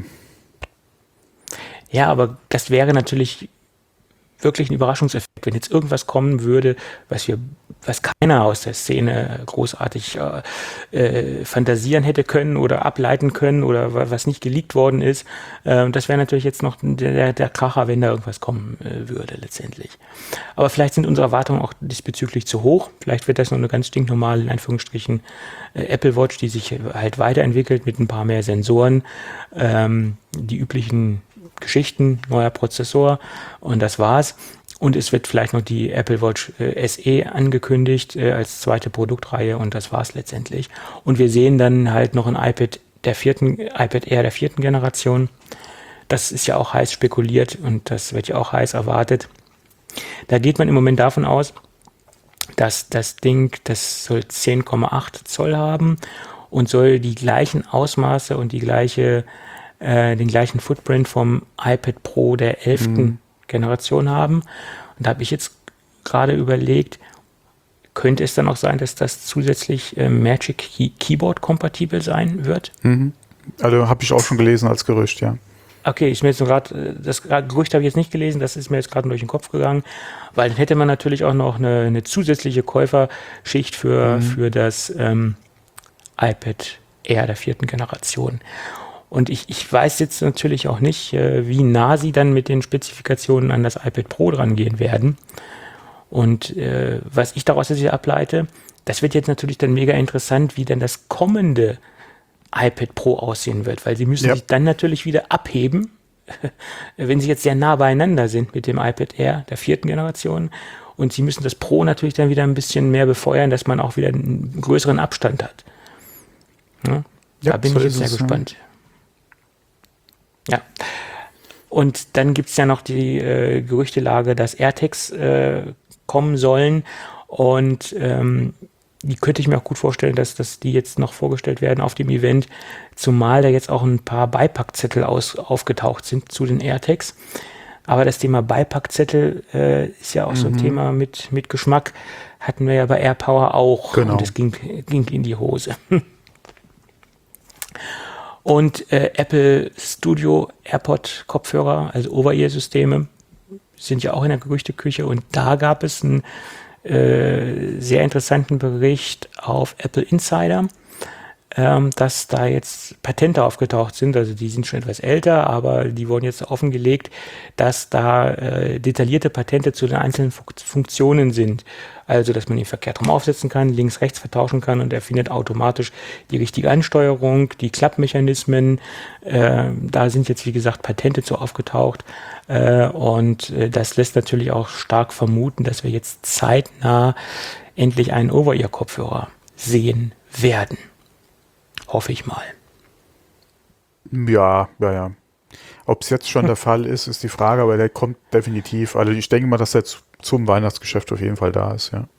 Ja, aber das wäre natürlich wirklich ein Überraschungseffekt, wenn jetzt irgendwas kommen würde, was keiner aus der Szene großartig fantasieren hätte können oder ableiten können oder was nicht geleakt worden ist. Das wäre natürlich jetzt noch der Kracher, wenn da irgendwas kommen würde letztendlich. Aber vielleicht sind unsere Erwartungen auch diesbezüglich zu hoch. Vielleicht wird das noch eine ganz stinknormale, in Anführungsstrichen, Apple Watch, die sich halt weiterentwickelt mit ein paar mehr Sensoren, die üblichen Geschichten, neuer Prozessor und das war's. Und es wird vielleicht noch die Apple Watch SE angekündigt als zweite Produktreihe und das war's letztendlich. Und wir sehen dann halt noch ein iPad Air der 4. Generation. Das ist ja auch heiß spekuliert und das wird ja auch heiß erwartet. Da geht man im Moment davon aus, dass das Ding, das soll 10,8 Zoll haben und soll die gleichen Ausmaße und den gleichen Footprint vom iPad Pro der 11. Generation haben. Und da habe ich jetzt gerade überlegt, könnte es dann auch sein, dass das zusätzlich Magic Keyboard kompatibel sein wird? Also habe ich auch schon gelesen als Gerücht, ja. Okay, ist mir jetzt das Gerücht habe ich jetzt nicht gelesen, das ist mir jetzt gerade durch den Kopf gegangen, weil dann hätte man natürlich auch noch eine zusätzliche Käuferschicht für das iPad Air der 4. Generation. Und ich weiß jetzt natürlich auch nicht, wie nah sie dann mit den Spezifikationen an das iPad Pro dran gehen werden. Und was ich daraus jetzt ableite, das wird jetzt natürlich dann mega interessant, wie dann das kommende iPad Pro aussehen wird, weil sie müssen sich dann natürlich wieder abheben, wenn sie jetzt sehr nah beieinander sind mit dem iPad Air der 4. Generation. Und sie müssen das Pro natürlich dann wieder ein bisschen mehr befeuern, dass man auch wieder einen größeren Abstand hat. Ja, da bin ich jetzt sehr gespannt. Ja, und dann gibt es ja noch die Gerüchtelage, dass AirTags kommen sollen und die könnte ich mir auch gut vorstellen, dass die jetzt noch vorgestellt werden auf dem Event, zumal da jetzt auch ein paar Beipackzettel aufgetaucht sind zu den AirTags. Aber das Thema Beipackzettel ist ja auch so ein Thema mit Geschmack, hatten wir ja bei AirPower auch. Genau. Und es ging in die Hose. Und Apple Studio AirPod Kopfhörer, also Over-Ear-Systeme, sind ja auch in der Gerüchteküche. Und da gab es einen sehr interessanten Bericht auf Apple Insider, dass da jetzt Patente aufgetaucht sind. Also die sind schon etwas älter, aber die wurden jetzt offengelegt, dass da detaillierte Patente zu den einzelnen Funktionen sind. Also, dass man ihn verkehrt rum aufsetzen kann, links, rechts vertauschen kann und er findet automatisch die richtige Ansteuerung, die Klappmechanismen. Da sind jetzt, wie gesagt, Patente zu aufgetaucht. Und das lässt natürlich auch stark vermuten, dass wir jetzt zeitnah endlich einen Over-Ear-Kopfhörer sehen werden. Hoffe ich mal. Ja. Ob es jetzt schon der Fall ist die Frage, aber der kommt definitiv. Also ich denke mal, dass er zum Weihnachtsgeschäft auf jeden Fall da ist, ja.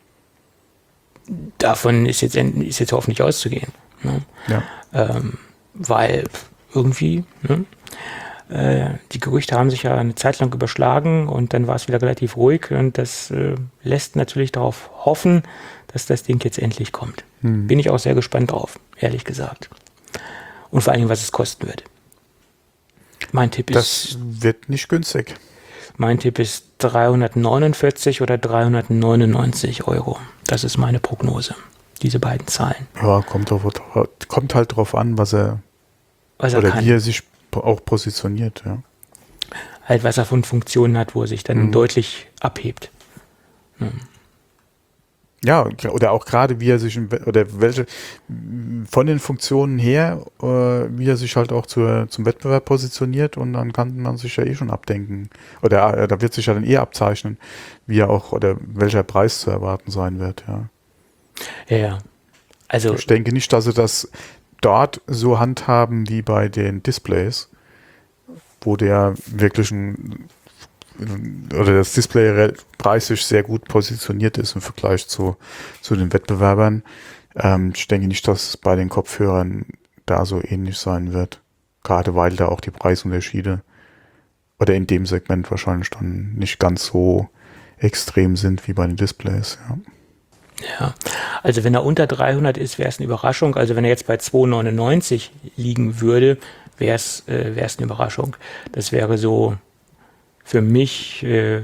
Davon ist jetzt hoffentlich auszugehen. Ne? Ja. Weil irgendwie, die Gerüchte haben sich ja eine Zeit lang überschlagen und dann war es wieder relativ ruhig und das lässt natürlich darauf hoffen, dass das Ding jetzt endlich kommt. Bin ich auch sehr gespannt drauf, ehrlich gesagt. Und vor allem, was es kosten wird. Mein Tipp ist... Das wird nicht günstig. Mein Tipp ist 349 oder 399 Euro. Das ist meine Prognose. Diese beiden Zahlen. Ja, kommt halt drauf an, was er oder kann. Wie er sich auch positioniert. Ja. Halt, was er von Funktionen hat, wo er sich dann deutlich abhebt. Ja, oder auch gerade, wie er sich, oder welche, von den Funktionen her, wie er sich halt auch zum Wettbewerb positioniert, und dann kann man sich ja schon abdenken. Oder da wird sich ja dann abzeichnen, wie er auch, oder welcher Preis zu erwarten sein wird, ja. Ja. Also, ich denke nicht, dass sie das dort so handhaben wie bei den Displays, wo der wirklich oder das Display preislich sehr gut positioniert ist im Vergleich zu den Wettbewerbern. Ich denke nicht, dass es bei den Kopfhörern da so ähnlich sein wird. Gerade weil da auch die Preisunterschiede oder in dem Segment wahrscheinlich dann nicht ganz so extrem sind wie bei den Displays. Ja. Ja, also wenn er unter 300 ist, wäre es eine Überraschung. Also wenn er jetzt bei 299 liegen würde, wäre es eine Überraschung. Das wäre so für mich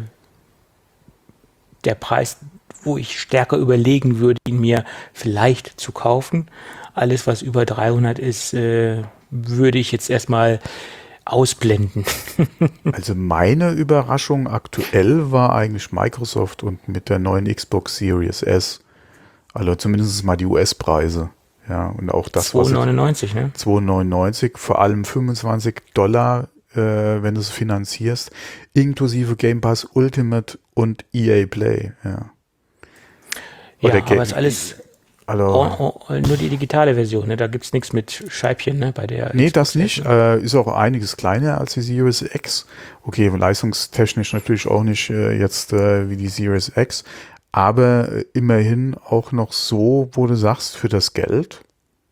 der Preis, wo ich stärker überlegen würde, ihn mir vielleicht zu kaufen. Alles, was über 300 ist, würde ich jetzt erstmal ausblenden. Also meine Überraschung aktuell war eigentlich Microsoft und mit der neuen Xbox Series S. Also zumindest mal die US-Preise. Ja, und auch das 2,99, ne? 2,99, vor allem $25, wenn du es finanzierst, inklusive Game Pass Ultimate und EA Play. Ja, ja, aber ist alles also, nur die digitale Version, ne? Da gibt es nichts mit Scheibchen, ne? Bei der nee, Xbox das nicht. Ist auch einiges kleiner als die Series X. Okay, leistungstechnisch natürlich auch nicht jetzt wie die Series X, aber immerhin auch noch so, wo du sagst, für das Geld,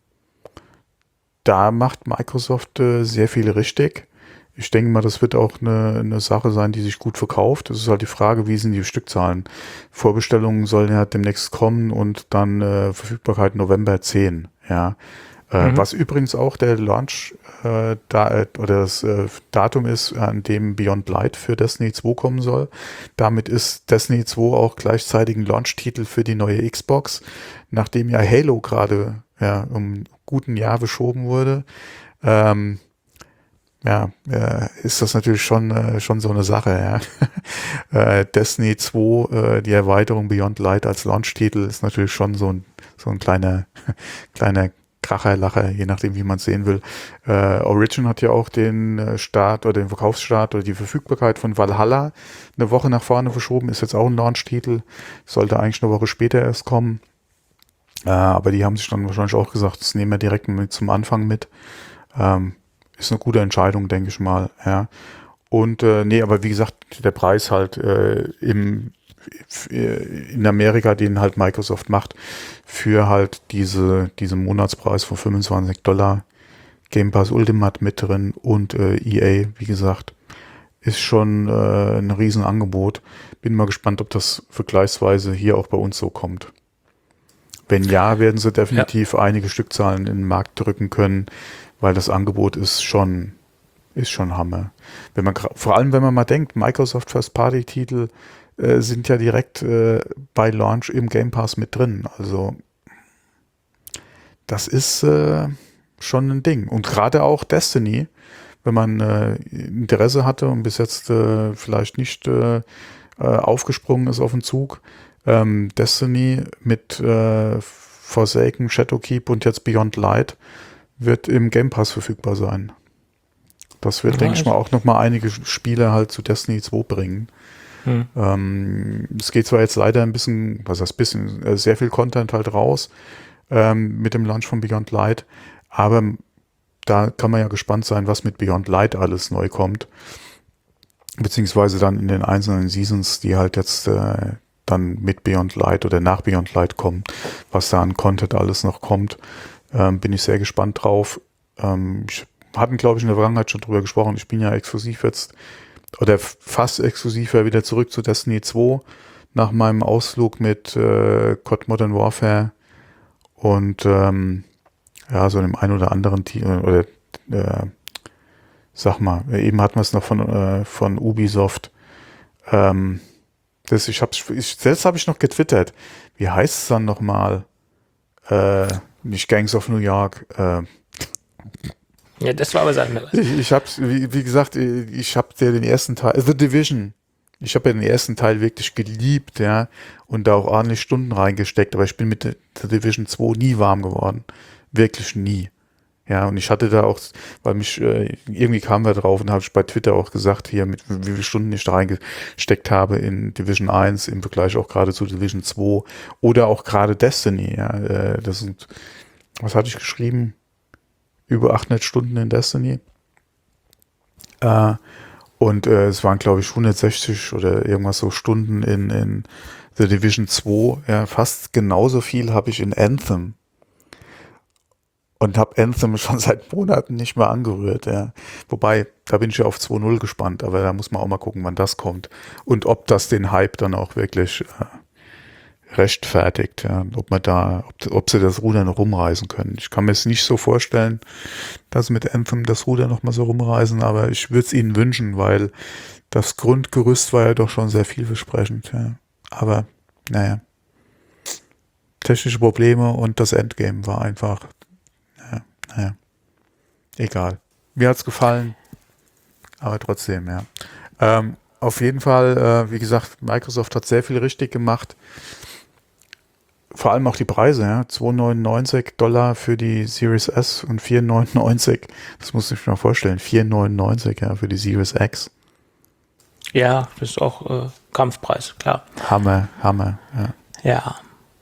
da macht Microsoft sehr viel richtig. Ich denke mal, das wird auch eine Sache sein, die sich gut verkauft. Es ist halt die Frage, wie sind die Stückzahlen? Vorbestellungen sollen ja demnächst kommen und dann Verfügbarkeit November 10. Ja. Was übrigens auch der Launch oder das Datum ist, an dem Beyond Light für Destiny 2 kommen soll. Damit ist Destiny 2 auch gleichzeitig ein Launch-Titel für die neue Xbox, nachdem ja Halo gerade um einen guten Jahr verschoben wurde. Ist das natürlich schon so eine Sache, ja. Destiny 2, die Erweiterung Beyond Light als Launch-Titel ist natürlich schon so ein kleiner Kracher-Lacher, je nachdem, wie man es sehen will. Origin hat ja auch den Start oder den Verkaufsstart oder die Verfügbarkeit von Valhalla eine Woche nach vorne verschoben, ist jetzt auch ein Launch-Titel, sollte eigentlich eine Woche später erst kommen. Aber die haben sich dann wahrscheinlich auch gesagt, das nehmen wir direkt zum Anfang mit. Ist eine gute Entscheidung, denke ich mal. Ja. Und aber wie gesagt, der Preis halt in Amerika, den halt Microsoft macht, für halt diese Monatspreis von $25, Game Pass Ultimate mit drin und EA, wie gesagt, ist schon ein Riesenangebot. Bin mal gespannt, ob das vergleichsweise hier auch bei uns so kommt. Wenn ja, werden sie definitiv einige Stückzahlen in den Markt drücken können, weil das Angebot ist schon Hammer. Vor allem, wenn man mal denkt, Microsoft First-Party-Titel sind ja direkt bei Launch im Game Pass mit drin. Also das ist schon ein Ding. Und gerade auch Destiny, wenn man Interesse hatte und bis jetzt vielleicht nicht aufgesprungen ist auf den Zug, Destiny mit Forsaken, Shadowkeep und jetzt Beyond Light wird im Game Pass verfügbar sein. Das wird, denke ich mal, auch nochmal einige Spiele halt zu Destiny 2 bringen. Es geht zwar jetzt leider ein bisschen, sehr viel Content halt raus mit dem Launch von Beyond Light, aber da kann man ja gespannt sein, was mit Beyond Light alles neu kommt, beziehungsweise dann in den einzelnen Seasons, die halt jetzt dann mit Beyond Light oder nach Beyond Light kommen, was da an Content alles noch kommt. Bin ich sehr gespannt drauf. Hatten, glaube ich, in der Vergangenheit schon drüber gesprochen. Ich bin ja exklusiv jetzt oder fast exklusiver wieder zurück zu Destiny 2 nach meinem Ausflug mit COD Modern Warfare und so einem ein oder anderen Team oder sag mal, eben hatten wir es noch von Ubisoft. Selbst habe ich noch getwittert. Wie heißt es dann nochmal? Nicht Gangs of New York. Ja, das war aber was anderes. Ich habe, wie gesagt, ich habe den ersten Teil, The Division. Ich habe ja den ersten Teil wirklich geliebt, ja, und da auch ordentlich Stunden reingesteckt, aber ich bin mit der Division 2 nie warm geworden. Wirklich nie. Ja, und ich hatte da auch, weil mich irgendwie kam wir drauf und habe ich bei Twitter auch gesagt, hier mit wie viele Stunden ich da reingesteckt habe in Division 1 im Vergleich auch gerade zu Division 2 oder auch gerade Destiny. Ja, das sind, was hatte ich geschrieben? Über 800 Stunden in Destiny. Und es waren, glaube ich, 160 oder irgendwas so Stunden in The Division 2. Ja, fast genauso viel habe ich in Anthem. Und habe Anthem schon seit Monaten nicht mehr angerührt. Ja. Wobei, da bin ich ja auf 2.0 gespannt, aber da muss man auch mal gucken, wann das kommt. Und ob das den Hype dann auch wirklich rechtfertigt. Ja. Ob sie das Ruder noch rumreißen können. Ich kann mir es nicht so vorstellen, dass sie mit Anthem das Ruder noch mal so rumreißen, aber ich würde es ihnen wünschen, weil das Grundgerüst war ja doch schon sehr vielversprechend. Ja. Aber, naja. Technische Probleme und das Endgame war einfach naja, egal. Mir hat's gefallen, aber trotzdem, ja. Auf jeden Fall, wie gesagt, Microsoft hat sehr viel richtig gemacht. Vor allem auch die Preise, ja. $2,99 für die Series S und $4,99. Das muss ich mir mal vorstellen. $4,99 ja, für die Series X. Ja, das ist auch Kampfpreis, klar. Hammer, ja. Ja.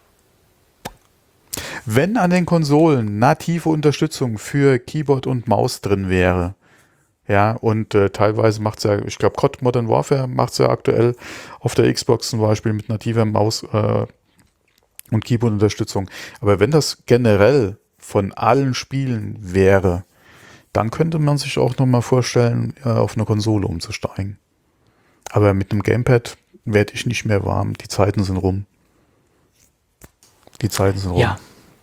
Wenn an den Konsolen native Unterstützung für Keyboard und Maus drin wäre, ja, und teilweise macht's ja, ich glaube, COD Modern Warfare macht's ja aktuell auf der Xbox zum Beispiel mit nativer Maus und Keyboard-Unterstützung. Aber wenn das generell von allen Spielen wäre, dann könnte man sich auch nochmal vorstellen, auf eine Konsole umzusteigen. Aber mit einem Gamepad werde ich nicht mehr warm. Die Zeiten sind rum. Ja.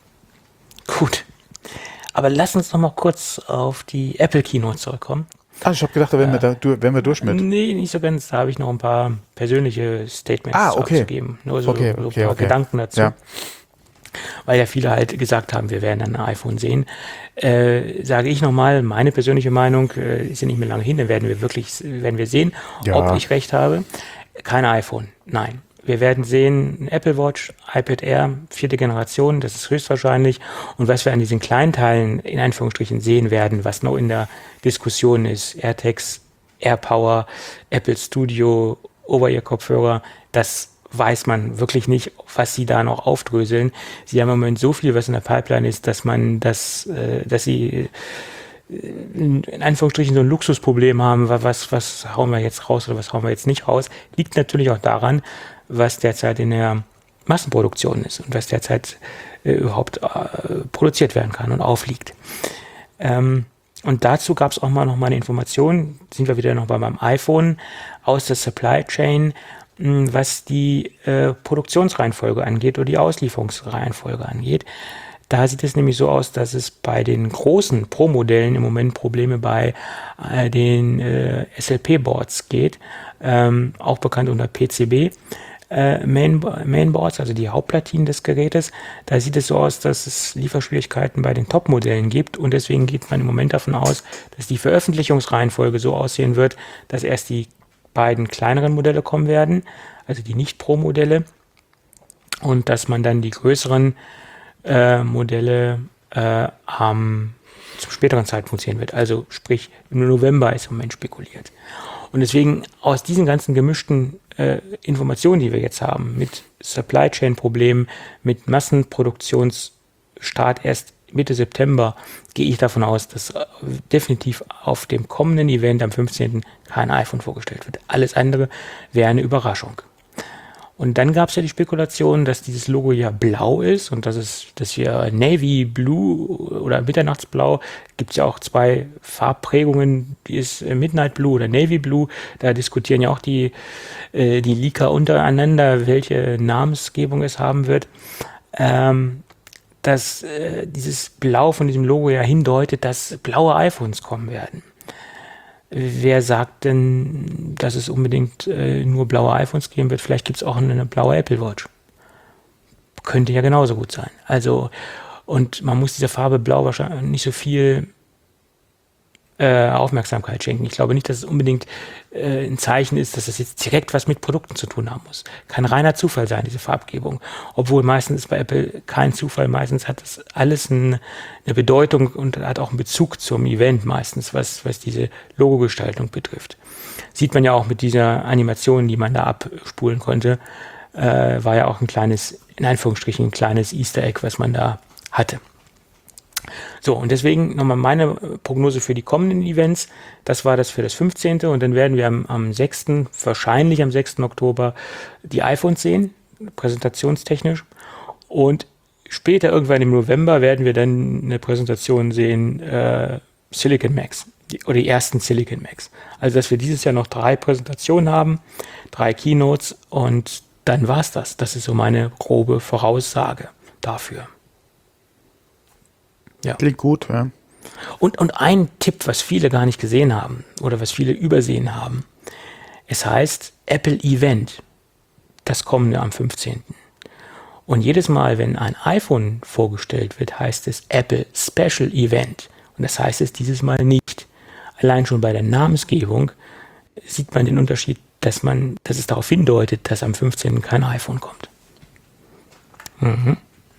Gut. Aber lass uns noch mal kurz auf die Apple Keynote zurückkommen. Ich habe gedacht, da wären wir durch mit. Nee, nicht so ganz. Da habe ich noch ein paar persönliche Statements zu geben. Nur so ein paar Gedanken dazu. Ja. Weil ja viele halt gesagt haben, wir werden dann ein iPhone sehen. Sage ich nochmal, meine persönliche Meinung, ist ja nicht mehr lange hin, dann werden wir sehen, ob ich recht habe. Kein iPhone, nein. Wir werden sehen, ein Apple Watch, iPad Air, 4. Generation, das ist höchstwahrscheinlich. Und was wir an diesen kleinen Teilen in Anführungsstrichen sehen werden, was noch in der Diskussion ist, AirTags, AirPower, Apple Studio, Over-Ear-Kopfhörer, das weiß man wirklich nicht, was sie da noch aufdröseln. Sie haben im Moment so viel, was in der Pipeline ist, dass sie in Anführungsstrichen so ein Luxusproblem haben, was hauen wir jetzt raus oder was hauen wir jetzt nicht raus. Liegt natürlich auch daran, was derzeit in der Massenproduktion ist und was derzeit überhaupt produziert werden kann und aufliegt. Und dazu gab es auch noch mal eine Information, sind wir wieder noch beim iPhone, aus der Supply Chain, was die Produktionsreihenfolge angeht oder die Auslieferungsreihenfolge angeht. Da sieht es nämlich so aus, dass es bei den großen Pro-Modellen im Moment Probleme bei den SLP-Boards geht, auch bekannt unter PCB. Mainboards, also die Hauptplatinen des Gerätes, da sieht es so aus, dass es Lieferschwierigkeiten bei den Top-Modellen gibt und deswegen geht man im Moment davon aus, dass die Veröffentlichungsreihenfolge so aussehen wird, dass erst die beiden kleineren Modelle kommen werden, also die Nicht-Pro-Modelle, und dass man dann die größeren Modelle zum späteren Zeitpunkt sehen wird. Also sprich, im November ist im Moment spekuliert. Und deswegen aus diesen ganzen gemischten Informationen, die wir jetzt haben, mit Supply Chain Problemen, mit Massenproduktionsstart erst Mitte September, gehe ich davon aus, dass definitiv auf dem kommenden Event am 15. kein iPhone vorgestellt wird. Alles andere wäre eine Überraschung. Und dann gab es ja die Spekulation, dass dieses Logo ja blau ist und dass wir Navy Blue oder Mitternachtsblau, gibt es ja auch zwei Farbprägungen, die ist Midnight Blue oder Navy Blue. Da diskutieren ja auch die Leaker untereinander, welche Namensgebung es haben wird. Dass dieses Blau von diesem Logo ja hindeutet, dass blaue iPhones kommen werden. Wer sagt denn, dass es unbedingt nur blaue iPhones geben wird? Vielleicht gibt es auch eine blaue Apple Watch. Könnte ja genauso gut sein. Also, und man muss dieser Farbe blau wahrscheinlich nicht so viel Aufmerksamkeit schenken. Ich glaube nicht, dass es unbedingt ein Zeichen ist, dass das jetzt direkt was mit Produkten zu tun haben muss. Kann reiner Zufall sein, diese Farbgebung. Obwohl meistens ist bei Apple kein Zufall. Meistens hat das alles eine Bedeutung und hat auch einen Bezug zum Event meistens, was diese Logogestaltung betrifft. Sieht man ja auch mit dieser Animation, die man da abspulen konnte, war ja auch ein kleines, in Anführungsstrichen, ein kleines Easter Egg, was man da hatte. So, und deswegen nochmal meine Prognose für die kommenden Events. Das war das für das 15. Und dann werden wir am 6., wahrscheinlich am 6. Oktober, die iPhones sehen, präsentationstechnisch. Und später, irgendwann im November, werden wir dann eine Präsentation sehen, Silicon Macs, oder die ersten Silicon Macs. Also, dass wir dieses Jahr noch 3 Präsentationen haben, 3 Keynotes, und dann war's das. Das ist so meine grobe Voraussage dafür. Ja. Klingt gut, ja. Und ein Tipp, was viele gar nicht gesehen haben oder was viele übersehen haben. Es heißt Apple Event, das kommende am 15. Und jedes Mal, wenn ein iPhone vorgestellt wird, heißt es Apple Special Event. Und das heißt es dieses Mal nicht. Allein schon bei der Namensgebung sieht man den Unterschied, dass es darauf hindeutet, dass am 15. kein iPhone kommt. Mhm.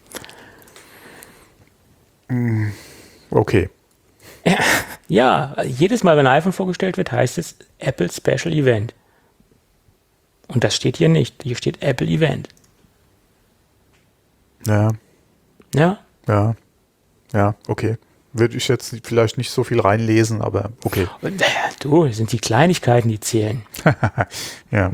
Okay. Ja, jedes Mal, wenn ein iPhone vorgestellt wird, heißt es Apple Special Event. Und das steht hier nicht. Hier steht Apple Event. Ja. Ja? Ja. Ja, okay. Würde ich jetzt vielleicht nicht so viel reinlesen, aber okay. Und, das sind die Kleinigkeiten, die zählen. Ja.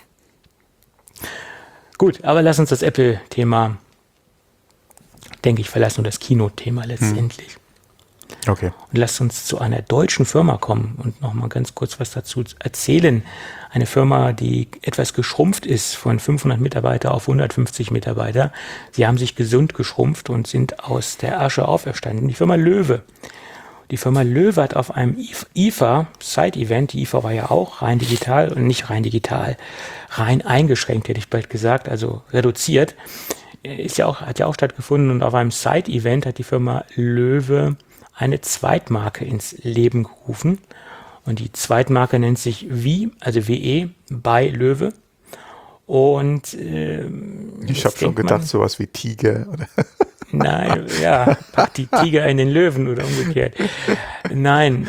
Gut, aber lass uns das Apple-Thema, denke ich, verlassen und das Keynote-Thema letztendlich. Okay. Und lasst uns zu einer deutschen Firma kommen und nochmal ganz kurz was dazu erzählen. Eine Firma, die etwas geschrumpft ist von 500 Mitarbeiter auf 150 Mitarbeiter. Sie haben sich gesund geschrumpft und sind aus der Asche auferstanden. Die Firma Löwe. Die Firma Löwe hat auf einem IFA Side-Event, die IFA war ja auch rein digital und nicht rein digital, rein eingeschränkt, hätte ich bald gesagt, also reduziert, hat ja auch stattgefunden, und auf einem Side-Event hat die Firma Löwe eine Zweitmarke ins Leben gerufen. Und die Zweitmarke nennt sich also WE bei Löwe. Und ich habe schon gedacht, sowas wie Tiger. Oder? Nein, ja, packt die Tiger in den Löwen oder umgekehrt. Nein,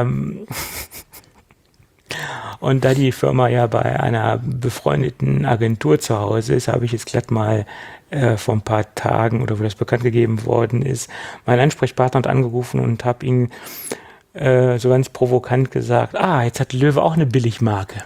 und da die Firma ja bei einer befreundeten Agentur zu Hause ist, habe ich jetzt glatt mal vor ein paar Tagen, oder wo das bekannt gegeben worden ist, meinen Ansprechpartner hat angerufen und habe ihn so ganz provokant gesagt, jetzt hat Löwe auch eine Billigmarke.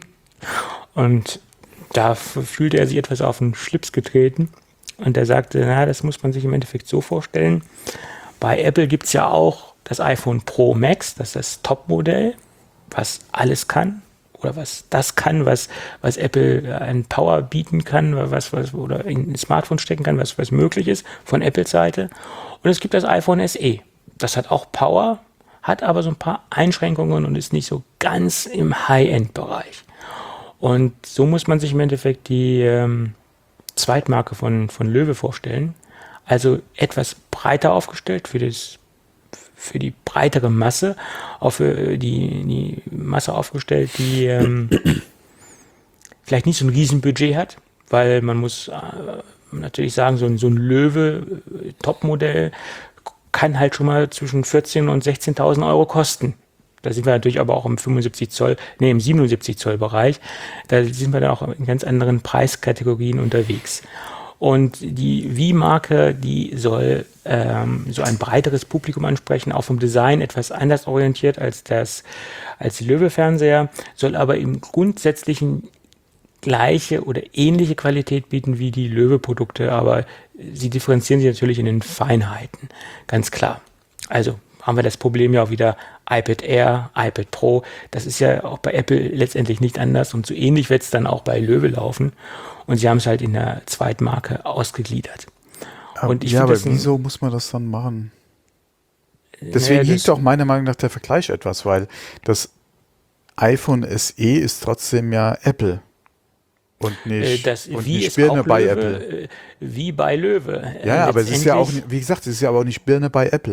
Und da fühlte er sich etwas auf den Schlips getreten, und er sagte, das muss man sich im Endeffekt so vorstellen. Bei Apple gibt es ja auch das iPhone Pro Max, das ist das Topmodell, was alles kann, oder was das kann, was Apple an Power bieten kann, oder in ein Smartphone stecken kann, was möglich ist von Apples Seite. Und es gibt das iPhone SE. Das hat auch Power, hat aber so ein paar Einschränkungen und ist nicht so ganz im High-End-Bereich. Und so muss man sich im Endeffekt die Zweitmarke von Löwe vorstellen. Also etwas breiter aufgestellt für die breitere Masse, auch für die Masse aufgestellt, die vielleicht nicht so ein Riesenbudget hat, weil man muss natürlich sagen, so ein Löwe Topmodell kann halt schon mal zwischen 14.000 und 16.000 Euro kosten. Da sind wir natürlich aber auch im 77 Zoll Bereich. Da sind wir dann auch in ganz anderen Preiskategorien unterwegs. Und die Wii-Marke, die soll so ein breiteres Publikum ansprechen, auch vom Design etwas anders orientiert als die Löwe-Fernseher, soll aber im Grundsätzlichen gleiche oder ähnliche Qualität bieten wie die Löwe-Produkte, aber sie differenzieren sich natürlich in den Feinheiten, ganz klar. Also haben wir das Problem ja auch wieder iPad Air, iPad Pro, das ist ja auch bei Apple letztendlich nicht anders, und so ähnlich wird es dann auch bei Löwe laufen, und sie haben es halt in der Zweitmarke ausgegliedert. Und aber wieso muss man das dann machen? Deswegen hinkt doch meiner Meinung nach der Vergleich etwas, weil das iPhone SE ist trotzdem ja Apple. Und nicht Birne bei Apple. Wie bei Löwe. Ja, aber es ist ja auch, wie gesagt, es ist ja aber auch nicht Birne bei Apple.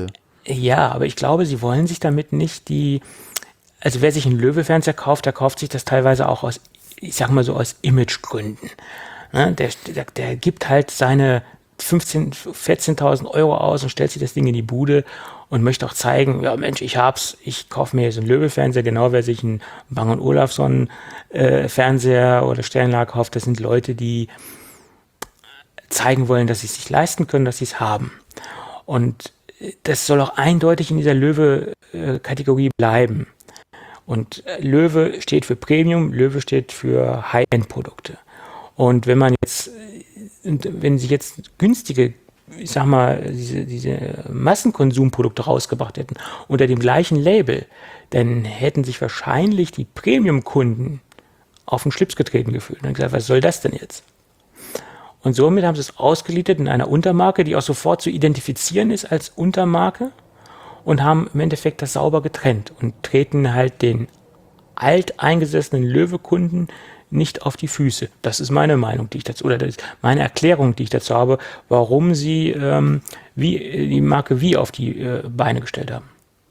Ja, aber ich glaube, sie wollen sich damit nicht also wer sich einen Löwe-Fernseher kauft, der kauft sich das teilweise auch aus, ich sag mal so, aus Imagegründen. Ne? Der gibt halt seine 14.000 Euro aus und stellt sich das Ding in die Bude und möchte auch zeigen, ja Mensch, ich kaufe mir jetzt einen Löwe-Fernseher, genau wer sich einen Bang & Olufsen Fernseher oder Sternlager kauft, das sind Leute, die zeigen wollen, dass sie es sich leisten können, dass sie es haben. Und das soll auch eindeutig in dieser Löwe-Kategorie bleiben. Und Löwe steht für Premium, Löwe steht für High-End-Produkte. Und wenn sie jetzt günstige, ich sag mal, diese Massenkonsumprodukte rausgebracht hätten unter dem gleichen Label, dann hätten sich wahrscheinlich die Premium-Kunden auf den Schlips getreten gefühlt und gesagt, was soll das denn jetzt? Und somit haben sie es ausgeliefert in einer Untermarke, die auch sofort zu identifizieren ist als Untermarke und haben im Endeffekt das sauber getrennt und treten halt den alteingesessenen Löwe-Kunden nicht auf die Füße. Das ist meine Meinung, meine Erklärung, die ich dazu habe, warum sie die Marke Wie auf die Beine gestellt haben.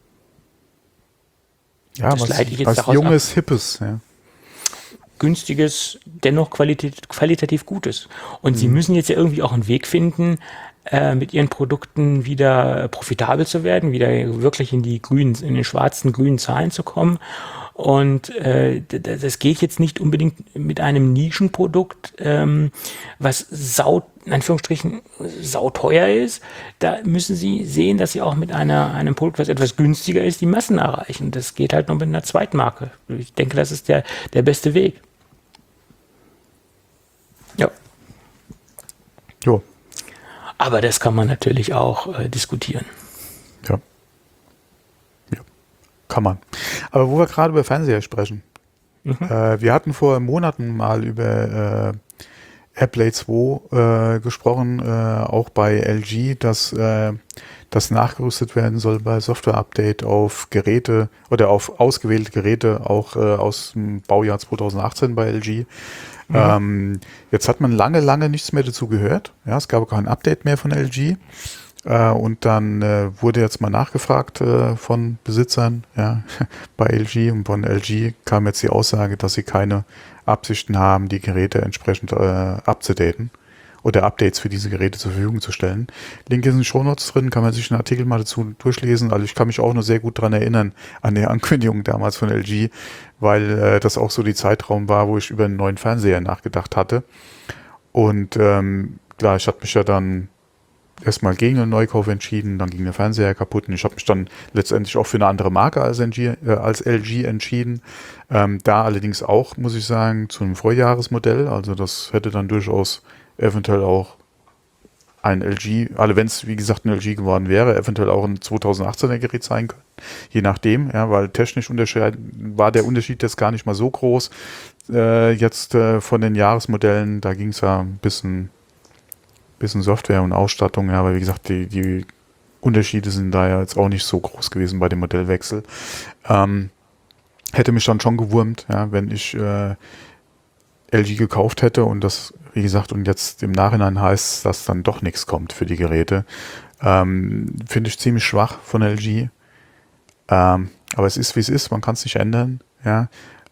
Ja, was Junges, Hippes, ja. Günstiges, dennoch qualitativ Gutes. Und sie müssen jetzt ja irgendwie auch einen Weg finden, mit ihren Produkten wieder profitabel zu werden, wieder wirklich in den schwarzen, grünen Zahlen zu kommen. Und das geht jetzt nicht unbedingt mit einem Nischenprodukt, was in Anführungsstrichen sauteuer ist. Da müssen sie sehen, dass sie auch mit einem Produkt, was etwas günstiger ist, die Massen erreichen. Das geht halt nur mit einer Zweitmarke. Ich denke, das ist der beste Weg. Ja. Jo. Aber das kann man natürlich auch diskutieren. Ja. Kann man. Aber wo wir gerade über Fernseher sprechen. Wir hatten vor Monaten mal über AirPlay 2 gesprochen, auch bei LG, dass das nachgerüstet werden soll bei Software-Update auf Geräte oder auf ausgewählte Geräte, auch aus dem Baujahr 2018 bei LG. Jetzt hat man lange nichts mehr dazu gehört. Ja, es gab kein Update mehr von LG. Und dann wurde jetzt mal nachgefragt von Besitzern bei LG. Und von LG kam jetzt die Aussage, dass sie keine Absichten haben, die Geräte entsprechend abzudaten oder Updates für diese Geräte zur Verfügung zu stellen. Link ist in den Shownotes drin, kann man sich einen Artikel mal dazu durchlesen. Also ich kann mich auch noch sehr gut dran erinnern an die Ankündigung damals von LG, weil das auch so die Zeitraum war, wo ich über einen neuen Fernseher nachgedacht hatte. Und klar, ich hatte mich ja dann erstmal gegen einen Neukauf entschieden, dann ging der Fernseher kaputt und ich habe mich dann letztendlich auch für eine andere Marke als LG entschieden. Da allerdings auch, muss ich sagen, zu einem Vorjahresmodell. Also das hätte dann durchaus eventuell auch ein LG, also wenn es wie gesagt ein LG geworden wäre, eventuell auch ein 2018er Gerät sein können. Je nachdem, ja, weil technisch war der Unterschied jetzt gar nicht mal so groß. Jetzt von den Jahresmodellen, da ging es ja ein bisschen Software und Ausstattung, ja, aber wie gesagt, die Unterschiede sind da ja jetzt auch nicht so groß gewesen bei dem Modellwechsel. Hätte mich dann schon gewurmt, ja, wenn ich LG gekauft hätte und das, wie gesagt, und jetzt im Nachhinein heißt, dass dann doch nichts kommt für die Geräte. Finde ich ziemlich schwach von LG. Aber es ist, wie es ist, man kann es nicht ändern, ja.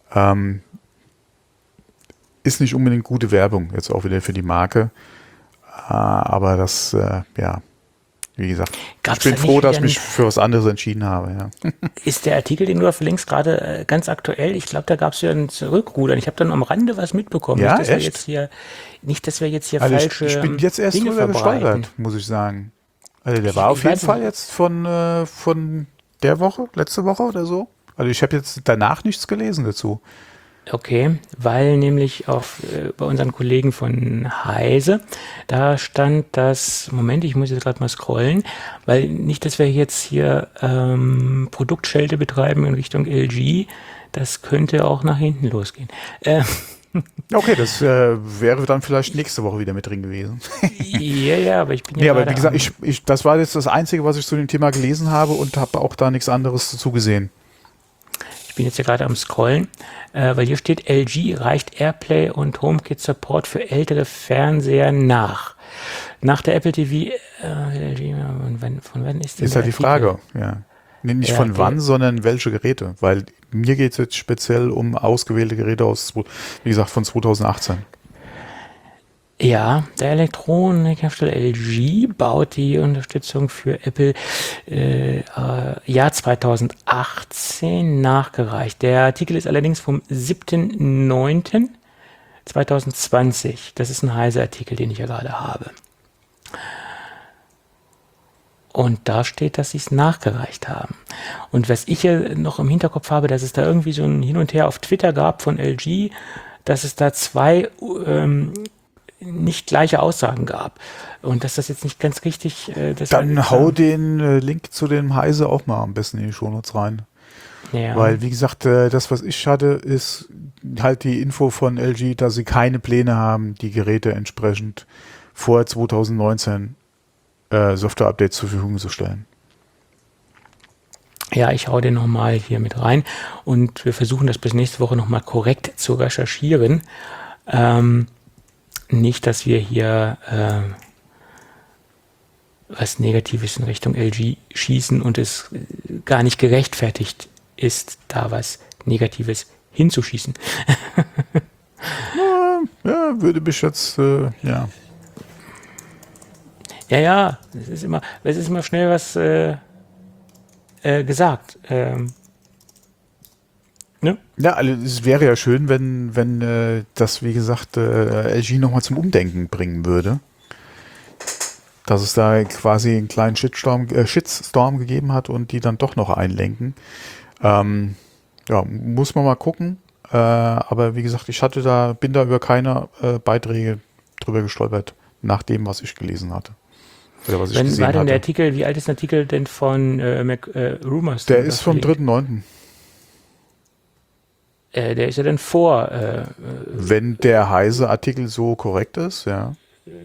Ist nicht unbedingt gute Werbung, jetzt auch wieder für die Marke. Aber das, wie gesagt, ich bin froh, dass ich mich für was anderes entschieden habe. Ja. Ist der Artikel, den du da verlinkst, gerade ganz aktuell? Ich glaube, da gab es ja ein Zurückrudern. Ich habe dann am Rande was mitbekommen. Ja, nicht, dass wir jetzt hier also falsche ich bin jetzt erst drüber gestolpert, muss ich sagen. Also der war auf jeden Fall jetzt von der Woche, letzte Woche oder so. Also ich habe jetzt danach nichts gelesen dazu. Okay, weil nämlich bei unseren Kollegen von Heise, da stand das, Moment, ich muss jetzt gerade mal scrollen, weil nicht, dass wir jetzt hier Produktschelte betreiben in Richtung LG, das könnte auch nach hinten losgehen. Okay, das wäre dann vielleicht nächste Woche wieder mit drin gewesen. Ja, aber ich bin ja aber wie gesagt, das war jetzt das Einzige, was ich zu dem Thema gelesen habe und habe auch da nichts anderes dazu gesehen. Ich bin jetzt ja gerade am Scrollen, weil hier steht, LG reicht AirPlay und HomeKit Support für ältere Fernseher nach. Nach der Apple TV, LG, von wann ist das? Ist halt die Frage, ja. Nee, nicht von wann, sondern welche Geräte. Weil mir geht es jetzt speziell um ausgewählte Geräte aus, wie gesagt, von 2018. Ja, der Elektronikhersteller LG baut die Unterstützung für Apple Jahr 2018 nachgereicht. Der Artikel ist allerdings vom 7.9.2020. Das ist ein Heise-Artikel, den ich ja gerade habe. Und da steht, dass sie es nachgereicht haben. Und was ich ja noch im Hinterkopf habe, dass es da irgendwie so ein Hin und Her auf Twitter gab von LG, dass es da zwei nicht gleiche Aussagen gab. Und dass das jetzt nicht ganz richtig... Dann hau den Link zu dem Heise auch mal am besten in die Shownotes rein. Ja. Weil, wie gesagt, das, was ich hatte, ist halt die Info von LG, dass sie keine Pläne haben, die Geräte entsprechend vor 2019 Software-Updates zur Verfügung zu stellen. Ja, ich hau den nochmal hier mit rein und wir versuchen das bis nächste Woche nochmal korrekt zu recherchieren. Nicht, dass wir hier was Negatives in Richtung LG schießen und es gar nicht gerechtfertigt ist, da was Negatives hinzuschießen. Ja, würde mich jetzt, ja. Ja, es ist immer schnell was gesagt. Ne? Ja, also es wäre ja schön, wenn das, wie gesagt, LG nochmal zum Umdenken bringen würde. Dass es da quasi einen kleinen Shitstorm gegeben hat und die dann doch noch einlenken. Ja, muss man mal gucken. Aber wie gesagt, bin da über keine Beiträge drüber gestolpert, nach dem, was ich gelesen hatte. Oder was ich Wann gesehen war denn hatte. der Artikel, wie alt ist der Artikel denn von Rumors? Der ist vom 3.9. Der ist ja dann vor... wenn der Heise-Artikel so korrekt ist, ja.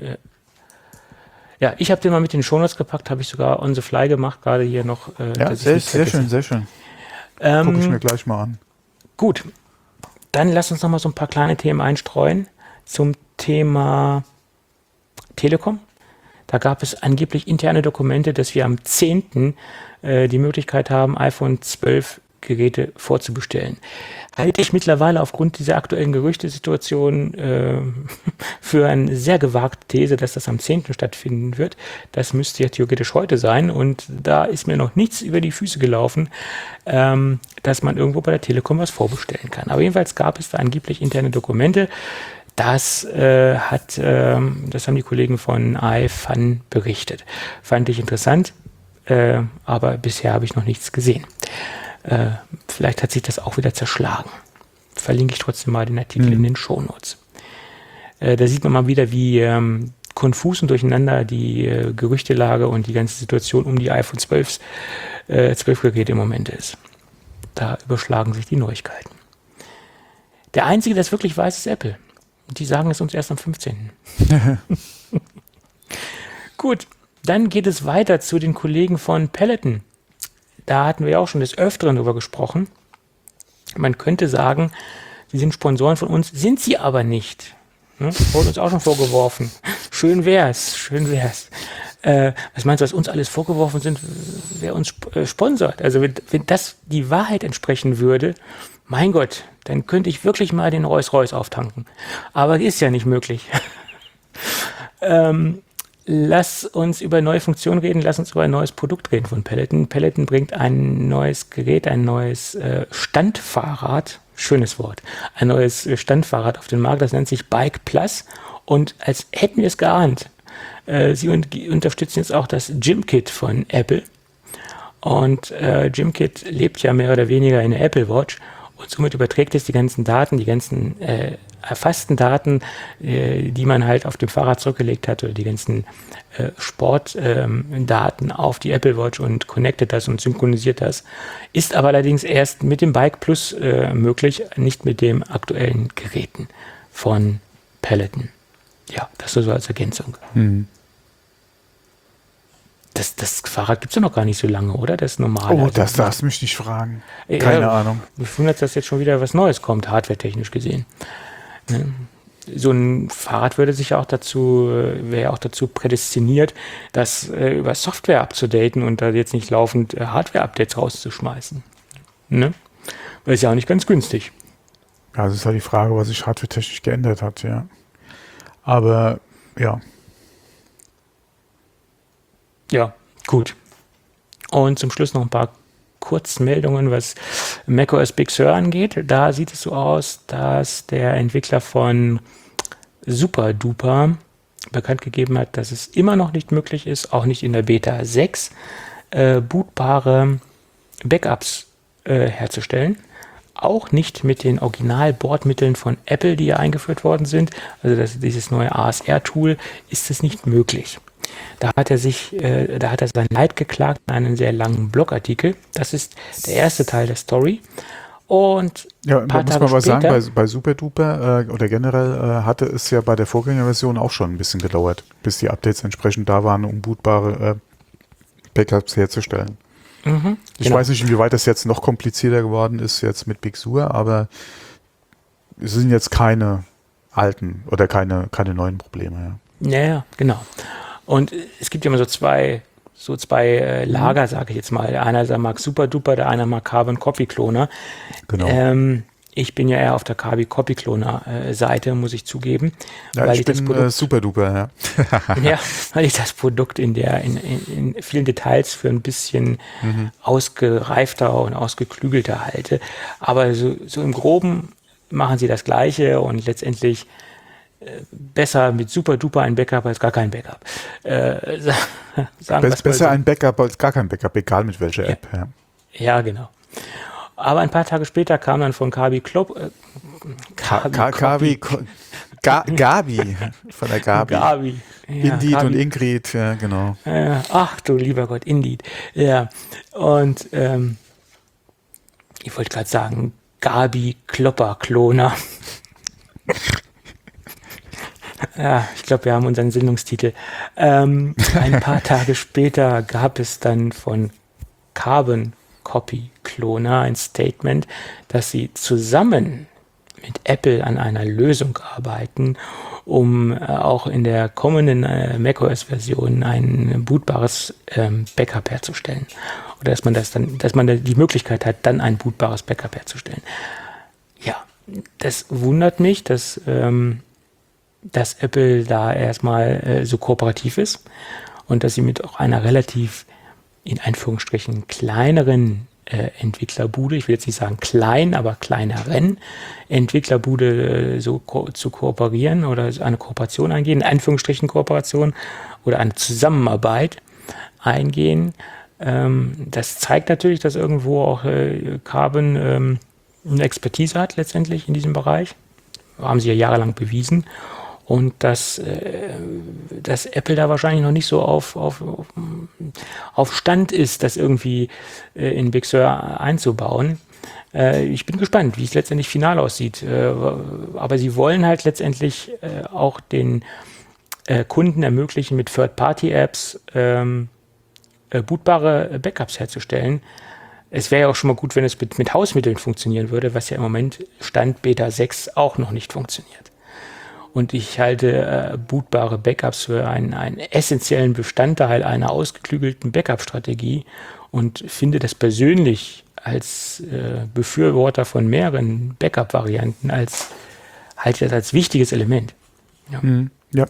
Ja, ich habe den mal mit in den Shownotes gepackt, habe ich sogar on the fly gemacht, gerade hier noch. Ja, sehr schön. Gucke ich mir gleich mal an. Gut, dann lass uns noch mal so ein paar kleine Themen einstreuen zum Thema Telekom. Da gab es angeblich interne Dokumente, dass wir am 10. Die Möglichkeit haben, iPhone 12 Geräte vorzubestellen. Halte ich mittlerweile aufgrund dieser aktuellen Gerüchtesituation für eine sehr gewagte These, dass das am 10. stattfinden wird. Das müsste ja theoretisch heute sein und da ist mir noch nichts über die Füße gelaufen, dass man irgendwo bei der Telekom was vorbestellen kann. Aber jedenfalls gab es da angeblich interne Dokumente. Das haben die Kollegen von iFun berichtet. Fand ich interessant, aber bisher habe ich noch nichts gesehen. Vielleicht hat sich das auch wieder zerschlagen. Verlinke ich trotzdem mal den Artikel in den Shownotes. Da sieht man mal wieder, wie konfus und durcheinander die Gerüchtelage und die ganze Situation um die iPhone 12 Geräte im Moment ist. Da überschlagen sich die Neuigkeiten. Der Einzige, der es wirklich weiß, ist Apple. Die sagen es uns erst am 15. Gut, dann geht es weiter zu den Kollegen von Peloton. Da hatten wir ja auch schon des Öfteren drüber gesprochen. Man könnte sagen, sie sind Sponsoren von uns, sind sie aber nicht. Ne? Wurde uns auch schon vorgeworfen. Schön wär's. Was meinst du, was uns alles vorgeworfen sind, wer uns sponsort? Also wenn das die Wahrheit entsprechen würde, mein Gott, dann könnte ich wirklich mal den Rolls-Royce auftanken. Aber ist ja nicht möglich. Lass uns über neue Funktionen reden, lass uns über ein neues Produkt reden von Peloton. Peloton bringt ein neues Gerät, ein neues Standfahrrad, schönes Wort, ein neues Standfahrrad auf den Markt, das nennt sich Bike Plus und als hätten wir es geahnt, sie unterstützen jetzt auch das Gym-Kit von Apple und Gym-Kit lebt ja mehr oder weniger in der Apple Watch und somit überträgt es die ganzen Daten, die ganzen erfassten Daten, die man halt auf dem Fahrrad zurückgelegt hat oder die ganzen Sportdaten auf die Apple Watch und connectet das und synchronisiert das. Ist aber allerdings erst mit dem Bike Plus möglich, nicht mit den aktuellen Geräten von Peloton. Ja, das so als Ergänzung. Das Fahrrad gibt es ja noch gar nicht so lange, oder? Das normale. Oh, das darfst du mich nicht fragen. Keine Ahnung. Ich wundert, dass jetzt schon wieder was Neues kommt, hardwaretechnisch gesehen. Ne? So ein Fahrrad wäre ja auch dazu prädestiniert, das über Software abzudaten und da jetzt nicht laufend Hardware-Updates rauszuschmeißen. Ne? Das ist ja auch nicht ganz günstig. Ja, das ist halt die Frage, was sich hardware-technisch geändert hat, ja. Aber, ja. Ja, gut. Und zum Schluss noch ein paar Kurzmeldungen, was macOS Big Sur angeht. Da sieht es so aus, dass der Entwickler von SuperDuper bekannt gegeben hat, dass es immer noch nicht möglich ist, auch nicht in der Beta 6, bootbare Backups herzustellen. Auch nicht mit den Original-Bordmitteln von Apple, die ja eingeführt worden sind. Also dieses neue ASR-Tool ist es nicht möglich. Da hat er sein Leid geklagt in einem sehr langen Blogartikel. Das ist der erste Teil der Story. Und ja, da muss man aber sagen, bei SuperDuper oder generell hatte es ja bei der Vorgängerversion auch schon ein bisschen gedauert, bis die Updates entsprechend da waren, um bootbare Backups herzustellen. Ich weiß nicht, inwieweit das jetzt noch komplizierter geworden ist jetzt mit Big Sur, aber es sind jetzt keine alten oder keine neuen Probleme. Ja, genau. Und es gibt ja immer so zwei Lager, sage ich jetzt mal. Der eine mag SuperDuper, der eine mag Carbon Copy Cloner. Genau. Ich bin ja eher auf der Carbon Copy Cloner Seite, muss ich zugeben. Ja, weil ich bin SuperDuper, ja. Ja, weil ich das Produkt in vielen Details für ein bisschen ausgereifter und ausgeklügelter halte. Aber so im Groben machen sie das Gleiche und letztendlich besser mit SuperDuper ein Backup als gar kein Backup. Besser ein Backup als gar kein Backup, egal mit welcher App. Ja, genau. Aber ein paar Tage später kam dann von Gabi von der Gabi. Ja, Indeed Gabi. Und Ingrid, ja, genau. Ach du lieber Gott, Indeed. Ja, und ich wollte gerade sagen, Gabi Klopper-Kloner. Ja, ich glaube, wir haben unseren Sendungstitel. Ein paar Tage später gab es dann von Carbon Copy Cloner ein Statement, dass sie zusammen mit Apple an einer Lösung arbeiten, um auch in der kommenden macOS-Version ein bootbares Backup herzustellen. Oder dass man die Möglichkeit hat, dann ein bootbares Backup herzustellen. Ja, das wundert mich, dass Apple da erstmal so kooperativ ist und dass sie mit auch einer relativ, in Anführungsstrichen, kleineren Entwicklerbude, ich will jetzt nicht sagen klein, aber kleineren Entwicklerbude zu kooperieren oder eine Kooperation eingehen, in Anführungsstrichen Kooperation oder eine Zusammenarbeit eingehen. Das zeigt natürlich, dass irgendwo auch Carbon eine Expertise hat letztendlich in diesem Bereich. Haben sie ja jahrelang bewiesen. Und dass Apple da wahrscheinlich noch nicht so auf Stand ist, das irgendwie in Big Sur einzubauen. Ich bin gespannt, wie es letztendlich final aussieht. Aber sie wollen halt letztendlich auch den Kunden ermöglichen, mit Third-Party-Apps bootbare Backups herzustellen. Es wäre ja auch schon mal gut, wenn es mit Hausmitteln funktionieren würde, was ja im Moment Stand Beta 6 auch noch nicht funktioniert. Und ich halte bootbare Backups für einen essentiellen Bestandteil einer ausgeklügelten Backup-Strategie und finde das persönlich als Befürworter von mehreren Backup-Varianten halte das als wichtiges Element. Ja. Ja.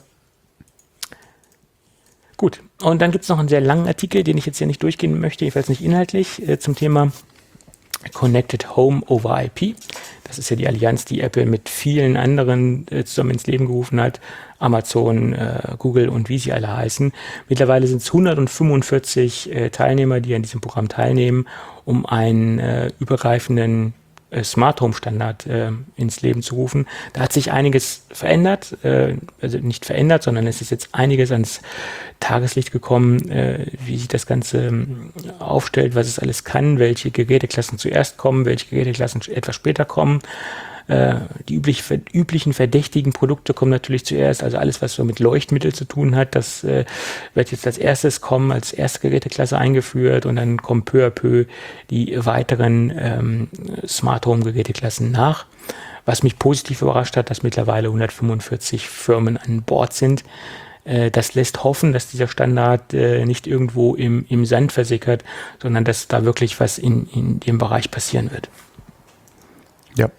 Gut, und dann gibt es noch einen sehr langen Artikel, den ich jetzt hier nicht durchgehen möchte, jedenfalls nicht inhaltlich, zum Thema Connected Home over IP. Das ist ja die Allianz, die Apple mit vielen anderen zusammen ins Leben gerufen hat. Amazon, Google und wie sie alle heißen. Mittlerweile sind es 145 Teilnehmer, die an diesem Programm teilnehmen, um einen übergreifenden Smart Home Standard ins Leben zu rufen. Da hat sich einiges verändert, also nicht verändert, sondern es ist jetzt einiges ans Tageslicht gekommen, wie sich das Ganze aufstellt, was es alles kann, welche Geräteklassen zuerst kommen, welche Geräteklassen etwas später kommen. Die üblichen verdächtigen Produkte kommen natürlich zuerst, also alles, was so mit Leuchtmittel zu tun hat, das wird jetzt als erstes kommen, als erste Geräteklasse eingeführt und dann kommen peu à peu die weiteren Smart Home Geräteklassen nach. Was mich positiv überrascht hat, dass mittlerweile 145 Firmen an Bord sind. Das lässt hoffen, dass dieser Standard nicht irgendwo im Sand versickert, sondern dass da wirklich was in dem Bereich passieren wird. Ja.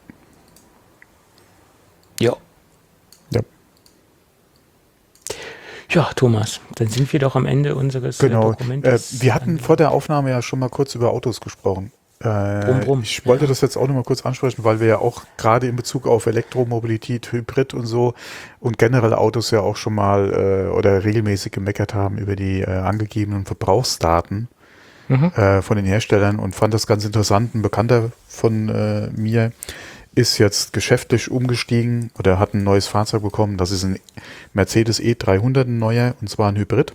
Ja. Ja. Ja, Thomas, dann sind wir doch am Ende unseres Dokumentes. Wir hatten vor der Aufnahme ja schon mal kurz über Autos gesprochen. Ich wollte das jetzt auch noch mal kurz ansprechen, weil wir ja auch gerade in Bezug auf Elektromobilität, Hybrid und so und generell Autos ja auch schon mal oder regelmäßig gemeckert haben über die angegebenen Verbrauchsdaten von den Herstellern und fand das ganz interessant. Ein Bekannter von mir ist jetzt geschäftlich umgestiegen oder hat ein neues Fahrzeug bekommen. Das ist ein Mercedes E300, ein neuer, und zwar ein Hybrid.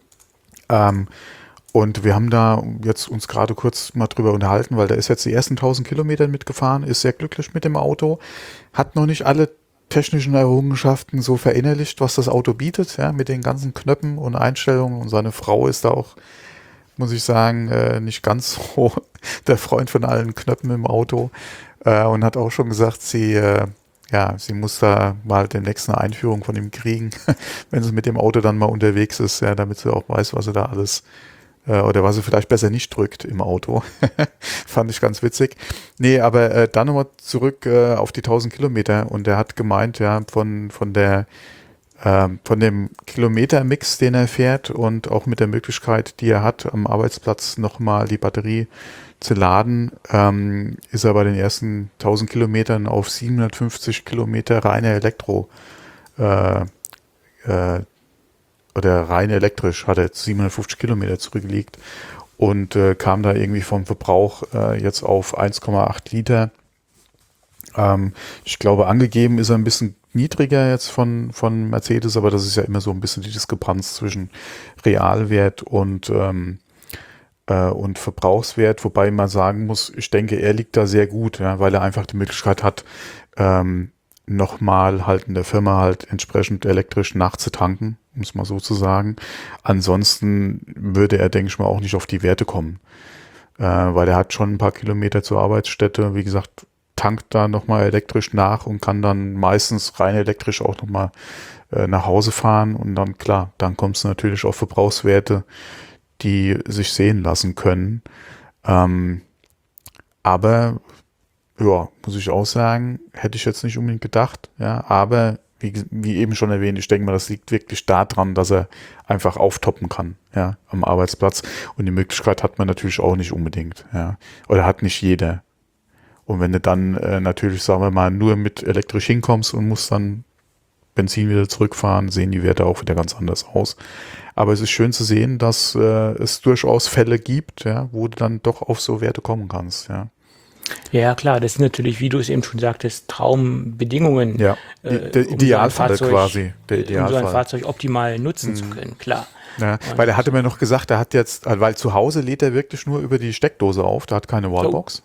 Und wir haben da jetzt uns gerade kurz mal drüber unterhalten, weil der ist jetzt die ersten 1000 Kilometer mitgefahren, ist sehr glücklich mit dem Auto, hat noch nicht alle technischen Errungenschaften so verinnerlicht, was das Auto bietet, ja, mit den ganzen Knöpfen und Einstellungen. Und seine Frau ist da auch, muss ich sagen, nicht ganz so der Freund von allen Knöpfen im Auto und hat auch schon gesagt, sie muss da mal demnächst eine Einführung von ihm kriegen, wenn sie mit dem Auto dann mal unterwegs ist, ja, damit sie auch weiß, was sie da alles oder was sie vielleicht besser nicht drückt im Auto. Fand ich ganz witzig. Nee, aber dann nochmal zurück auf die 1000 Kilometer und er hat gemeint, ja, von dem Kilometermix, den er fährt und auch mit der Möglichkeit, die er hat, am Arbeitsplatz nochmal die Batterie zu laden, ist er bei den ersten 1000 Kilometern auf 750 Kilometer reine oder rein elektrisch hat er jetzt 750 Kilometer zurückgelegt und kam da irgendwie vom Verbrauch jetzt auf 1,8 Liter. Ich glaube, angegeben ist er ein bisschen niedriger jetzt von Mercedes, aber das ist ja immer so ein bisschen die Diskrepanz zwischen Realwert und Verbrauchswert, wobei man sagen muss, ich denke, er liegt da sehr gut, ja, weil er einfach die Möglichkeit hat, nochmal halt in der Firma halt entsprechend elektrisch nachzutanken, um es mal so zu sagen. Ansonsten würde er, denke ich mal, auch nicht auf die Werte kommen, weil er hat schon ein paar Kilometer zur Arbeitsstätte, wie gesagt, tankt da nochmal elektrisch nach und kann dann meistens rein elektrisch auch nochmal nach Hause fahren und dann, klar, dann kommt es natürlich auf Verbrauchswerte, die sich sehen lassen können. Aber ja, muss ich auch sagen, hätte ich jetzt nicht unbedingt gedacht, ja, aber wie eben schon erwähnt, ich denke mal, das liegt wirklich daran, dass er einfach auftoppen kann, ja, am Arbeitsplatz und die Möglichkeit hat man natürlich auch nicht unbedingt, ja, oder hat nicht jeder. Und wenn du dann natürlich, sagen wir mal, nur mit elektrisch hinkommst und musst dann Benzin wieder zurückfahren, sehen die Werte auch wieder ganz anders aus. Aber es ist schön zu sehen, dass es durchaus Fälle gibt, ja, wo du dann doch auf so Werte kommen kannst, ja. Ja, klar, das sind natürlich, wie du es eben schon sagtest, Traumbedingungen. Ja, der Idealfall quasi. Um so ein Fahrzeug optimal nutzen zu können, klar. Ja, weil er hatte mir noch gesagt, er hat jetzt, weil zu Hause lädt er wirklich nur über die Steckdose auf, der hat keine Wallbox.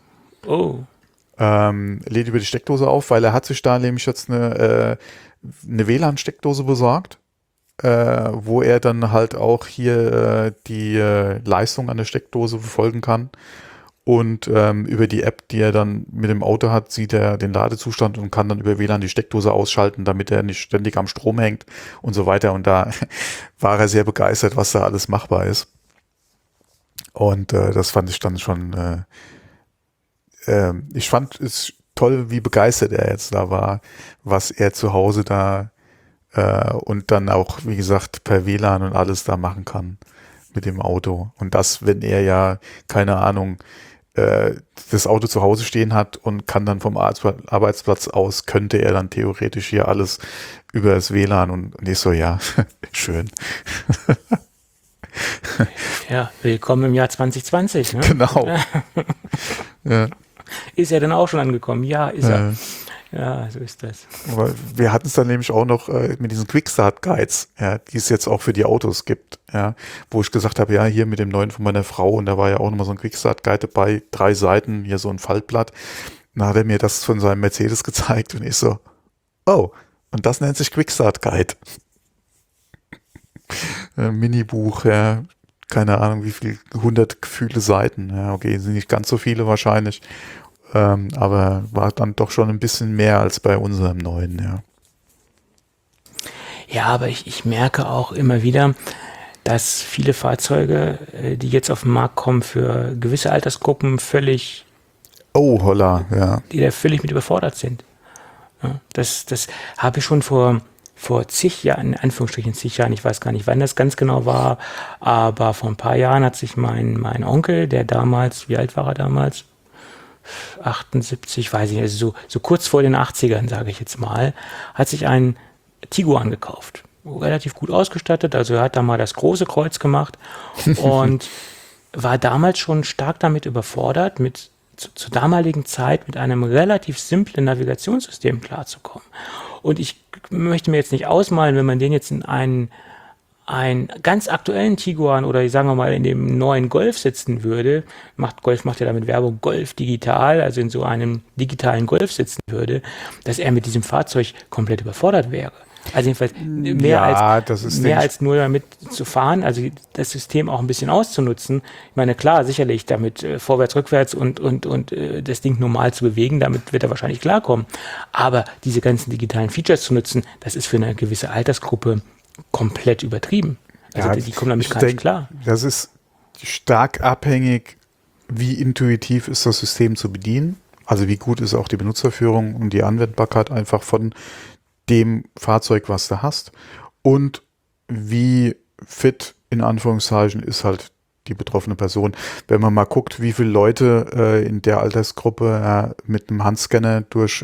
Lädt über die Steckdose auf, weil er hat sich da nämlich jetzt eine WLAN-Steckdose besorgt, wo er dann halt auch hier die Leistung an der Steckdose verfolgen kann. Und über die App, die er dann mit dem Auto hat, sieht er den Ladezustand und kann dann über WLAN die Steckdose ausschalten, damit er nicht ständig am Strom hängt und so weiter. Und da war er sehr begeistert, was da alles machbar ist. Und das fand ich dann schon, ich fand es toll, wie begeistert er jetzt da war, was er zu Hause da und dann auch, wie gesagt, per WLAN und alles da machen kann mit dem Auto. Und das, wenn er ja, keine Ahnung, das Auto zu Hause stehen hat und kann dann vom Arbeitsplatz aus, könnte er dann theoretisch hier alles über das WLAN und ich so, ja, schön. Ja, willkommen im Jahr 2020. Ne? Genau. Ja. Ist er denn auch schon angekommen? Ja, ist er. Ja, so ist das. Aber wir hatten es dann nämlich auch noch mit diesen Quickstart-Guides, ja, die es jetzt auch für die Autos gibt, ja, wo ich gesagt habe, ja, hier mit dem neuen von meiner Frau und da war ja auch nochmal so ein Quickstart-Guide dabei, 3 Seiten, hier so ein Faltblatt. Dann hat er mir das von seinem Mercedes gezeigt und ich so, oh, und das nennt sich Quickstart Guide. Minibuch, ja, keine Ahnung, wie viel, 100 gefühlte Seiten. Ja, okay, sind nicht ganz so viele wahrscheinlich, aber war dann doch schon ein bisschen mehr als bei unserem neuen, ja. Ja, aber ich merke auch immer wieder, dass viele Fahrzeuge, die jetzt auf den Markt kommen, für gewisse Altersgruppen Oh, holla, ja. die da völlig mit überfordert sind. Ja, das habe ich schon vor zig Jahren, in Anführungsstrichen zig Jahren, ich weiß gar nicht, wann das ganz genau war, aber vor ein paar Jahren hat sich mein Onkel, der damals, wie alt war er damals? 78, weiß ich nicht, also so kurz vor den 80ern, sage ich jetzt mal, hat sich einen Tiguan gekauft. Relativ gut ausgestattet, also er hat da mal das große Kreuz gemacht und war damals schon stark damit überfordert, zur damaligen Zeit mit einem relativ simplen Navigationssystem klarzukommen. Und ich möchte mir jetzt nicht ausmalen, wenn man den jetzt in einen ganz aktuellen Tiguan oder sagen wir mal in dem neuen Golf setzen würde, Golf macht ja damit Werbung, Golf digital, also in so einem digitalen Golf sitzen würde, dass er mit diesem Fahrzeug komplett überfordert wäre. Also jedenfalls mehr als nur damit zu fahren, also das System auch ein bisschen auszunutzen. Ich meine, klar, sicherlich damit vorwärts, rückwärts und das Ding normal zu bewegen, damit wird er wahrscheinlich klarkommen. Aber diese ganzen digitalen Features zu nutzen, das ist für eine gewisse Altersgruppe komplett übertrieben. Also Ja, die kommen damit gar nicht klar. Das ist stark abhängig, wie intuitiv ist das System zu bedienen. Also wie gut ist auch die Benutzerführung und die Anwendbarkeit einfach von dem Fahrzeug, was du hast. Und wie fit, in Anführungszeichen, ist halt die betroffene Person. Wenn man mal guckt, wie viele Leute in der Altersgruppe mit einem Handscanner durch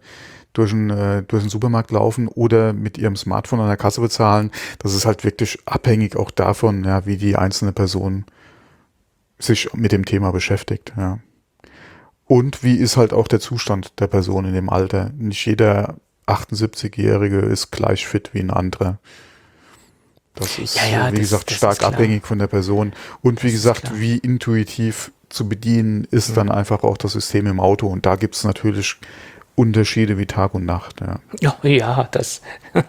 den Supermarkt laufen oder mit ihrem Smartphone an der Kasse bezahlen, das ist halt wirklich abhängig auch davon, ja, wie die einzelne Person sich mit dem Thema beschäftigt. Ja. Und wie ist halt auch der Zustand der Person in dem Alter. Nicht jeder 78-Jährige ist gleich fit wie ein anderer. Das ist, wie gesagt, stark abhängig von der Person. Und wie gesagt, wie intuitiv zu bedienen ist dann einfach auch das System im Auto. Und da gibt es natürlich Unterschiede wie Tag und Nacht. Ja, das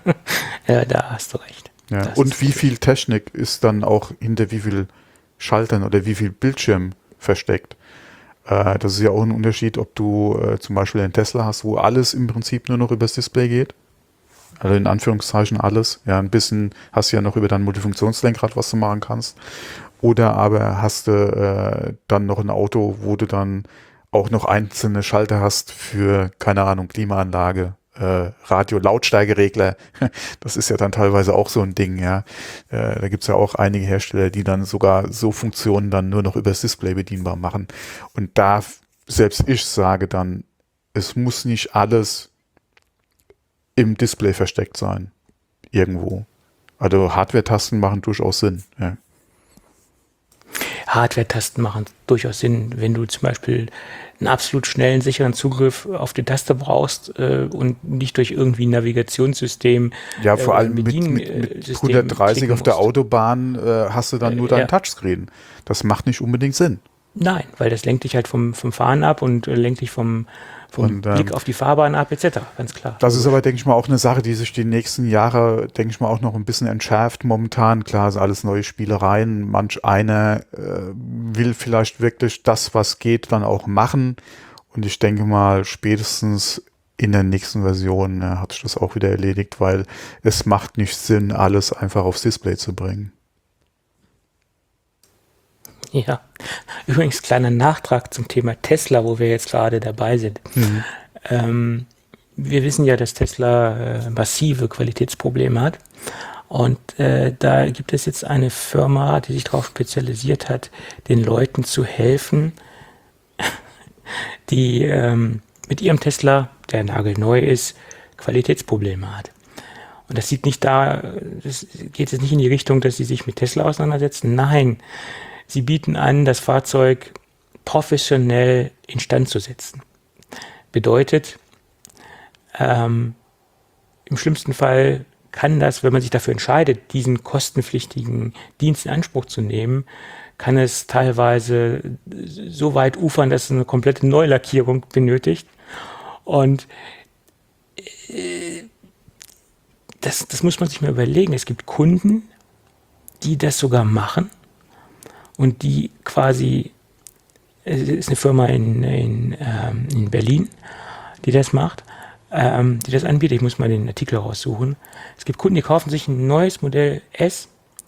da hast du recht. Ja. Und wie viel Technik ist dann auch hinter wie viel Schaltern oder wie viel Bildschirm versteckt. Das ist ja auch ein Unterschied, ob du zum Beispiel einen Tesla hast, wo alles im Prinzip nur noch übers Display geht. Also in Anführungszeichen alles. Ja, ein bisschen hast du ja noch über dein Multifunktionslenkrad, was du machen kannst. Oder aber hast du dann noch ein Auto, wo du dann auch noch einzelne Schalter hast für, keine Ahnung, Klimaanlage, Radio, Lautstärkeregler. Das ist ja dann teilweise auch so ein Ding, ja. Da gibt's ja auch einige Hersteller, die dann sogar so Funktionen dann nur noch übers Display bedienbar machen. Und da, selbst ich sage dann, es muss nicht alles im Display versteckt sein. Irgendwo. Also Hardware-Tasten machen durchaus Sinn, ja. Hardware-Tasten machen durchaus Sinn, wenn du zum Beispiel einen absolut schnellen, sicheren Zugriff auf die Taste brauchst und nicht durch irgendwie ein Navigationssystem. Ja, vor allem mit 130 auf der Autobahn hast du dann nur dein Touchscreen. Das macht nicht unbedingt Sinn. Nein, weil das lenkt dich halt vom Fahren ab und lenkt dich vom Blick auf die Fahrbahn ab, etc. Ganz klar. Das ist aber, denke ich mal, auch eine Sache, die sich die nächsten Jahre, denke ich mal, auch noch ein bisschen entschärft momentan. Klar, sind alles neue Spielereien. Manch einer will vielleicht wirklich das, was geht, dann auch machen. Und ich denke mal, spätestens in der nächsten Version hat sich das auch wieder erledigt, weil es macht nicht Sinn, alles einfach aufs Display zu bringen. Ja, übrigens kleiner Nachtrag zum Thema Tesla, wo wir jetzt gerade dabei sind. Wir wissen ja, dass Tesla massive Qualitätsprobleme hat und da gibt es jetzt eine Firma, die sich darauf spezialisiert hat, den Leuten zu helfen, die mit ihrem Tesla, der nagelneu ist, Qualitätsprobleme hat. Und das geht jetzt nicht in die Richtung, dass sie sich mit Tesla auseinandersetzen. Nein, sie bieten an, das Fahrzeug professionell instand zu setzen. Bedeutet, im schlimmsten Fall kann das, wenn man sich dafür entscheidet, diesen kostenpflichtigen Dienst in Anspruch zu nehmen, kann es teilweise so weit ufern, dass es eine komplette Neulackierung benötigt. Und das muss man sich mal überlegen. Es gibt Kunden, die das sogar machen und die quasi, es ist eine Firma in Berlin, die das macht, die das anbietet. Ich muss mal den Artikel raussuchen. Es gibt Kunden, die kaufen sich ein neues Modell S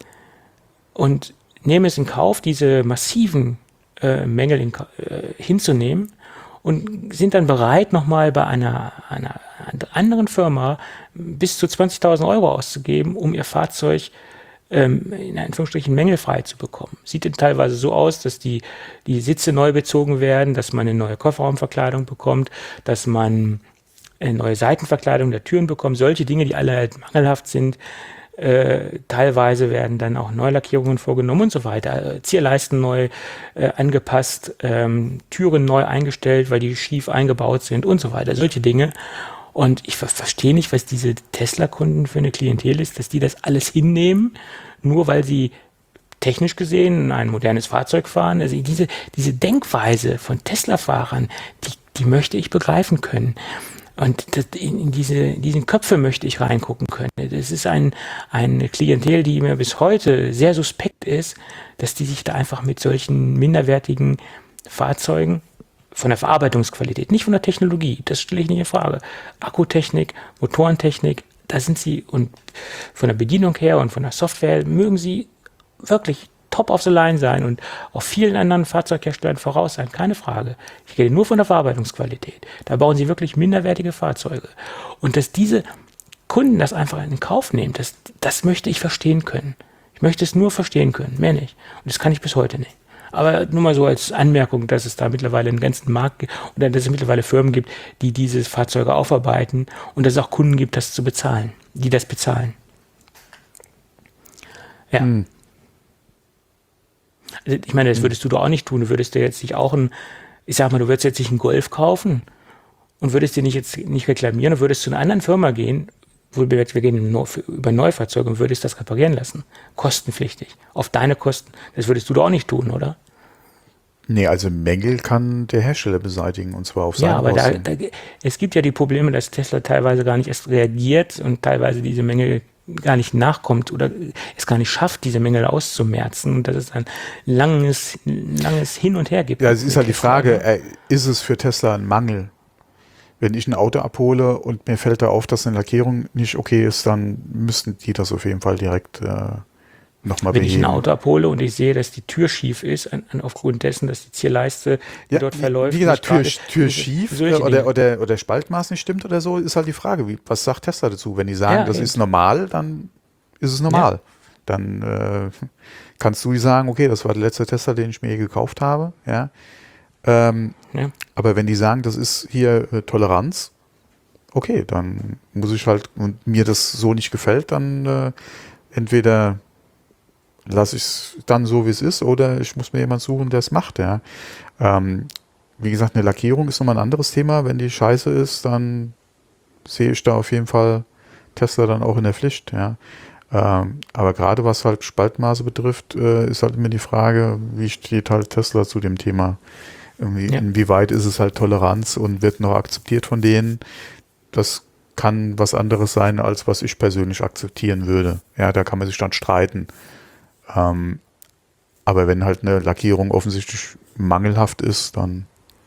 und nehmen es in Kauf, diese massiven Mängel hinzunehmen und sind dann bereit, nochmal bei einer anderen Firma bis zu 20.000 Euro auszugeben, um ihr Fahrzeug in Anführungsstrichen mängelfrei zu bekommen. Sieht dann teilweise so aus, dass die Sitze neu bezogen werden, dass man eine neue Kofferraumverkleidung bekommt, dass man eine neue Seitenverkleidung der Türen bekommt, solche Dinge, die alle halt mangelhaft sind. Teilweise werden dann auch Neulackierungen vorgenommen und so weiter. Zierleisten neu angepasst, Türen neu eingestellt, weil die schief eingebaut sind und so weiter. Solche Dinge. Und ich verstehe nicht, was diese Tesla-Kunden für eine Klientel ist, dass die das alles hinnehmen, nur weil sie technisch gesehen ein modernes Fahrzeug fahren. Also diese Denkweise von Tesla-Fahrern, die möchte ich begreifen können. Und in diesen Köpfe möchte ich reingucken können. Das ist eine Klientel, die mir bis heute sehr suspekt ist, dass die sich da einfach mit solchen minderwertigen Fahrzeugen von der Verarbeitungsqualität, nicht von der Technologie, das stelle ich nicht in Frage. Akkutechnik, Motorentechnik, da sind sie, und von der Bedienung her und von der Software mögen sie wirklich top of the line sein und auch vielen anderen Fahrzeugherstellern voraus sein, keine Frage. Ich rede nur von der Verarbeitungsqualität. Da bauen sie wirklich minderwertige Fahrzeuge. Und dass diese Kunden das einfach in Kauf nehmen, das möchte ich verstehen können. Ich möchte es nur verstehen können, mehr nicht. Und das kann ich bis heute nicht. Aber nur mal so als Anmerkung, dass es da mittlerweile einen ganzen Markt gibt oder dass es mittlerweile Firmen gibt, die diese Fahrzeuge aufarbeiten und dass es auch Kunden gibt, die das bezahlen. Ja. Also ich meine, das würdest du doch auch nicht tun. Du würdest dir jetzt nicht auch du würdest jetzt nicht einen Golf kaufen und würdest dir nicht reklamieren und würdest zu einer anderen Firma gehen, wir gehen über Neufahrzeuge und würdest das reparieren lassen. Kostenpflichtig. Auf deine Kosten. Das würdest du doch auch nicht tun, oder? Nee, also Mängel kann der Hersteller beseitigen und zwar auf seine Kosten. Ja, aber es gibt ja die Probleme, dass Tesla teilweise gar nicht erst reagiert und teilweise diese Mängel gar nicht nachkommt oder es gar nicht schafft, diese Mängel auszumerzen und dass es ein langes Hin und Her gibt. Ja, es ist halt die Frage, ist es für Tesla ein Mangel? Wenn ich ein Auto abhole und mir fällt da auf, dass eine Lackierung nicht okay ist, dann müssten die das auf jeden Fall direkt nochmal beheben. Wenn ich ein Auto abhole und ich sehe, dass die Tür schief ist, aufgrund dessen, dass die Zierleiste dort verläuft. Wie gesagt, Tür schief oder Spaltmaß nicht stimmt oder so, ist halt die Frage. Was sagt Tesla dazu? Wenn die sagen, das ist normal, dann ist es normal. Ja. Dann kannst du sagen, okay, das war der letzte Tesla, den ich mir gekauft habe. Ja. Aber wenn die sagen, das ist hier Toleranz, okay, dann muss ich halt, und mir das so nicht gefällt, dann entweder lasse ich es dann so, wie es ist, oder ich muss mir jemand suchen, der es macht. Ja. Wie gesagt, eine Lackierung ist nochmal ein anderes Thema. Wenn die scheiße ist, dann sehe ich da auf jeden Fall Tesla dann auch in der Pflicht. Ja. Aber gerade was halt Spaltmaße betrifft, ist halt immer die Frage, wie steht halt Tesla zu dem Thema? Inwieweit ist es halt Toleranz und wird noch akzeptiert von denen? Das kann was anderes sein, als was ich persönlich akzeptieren würde. Ja, da kann man sich dann streiten. Aber wenn halt eine Lackierung offensichtlich mangelhaft ist, dann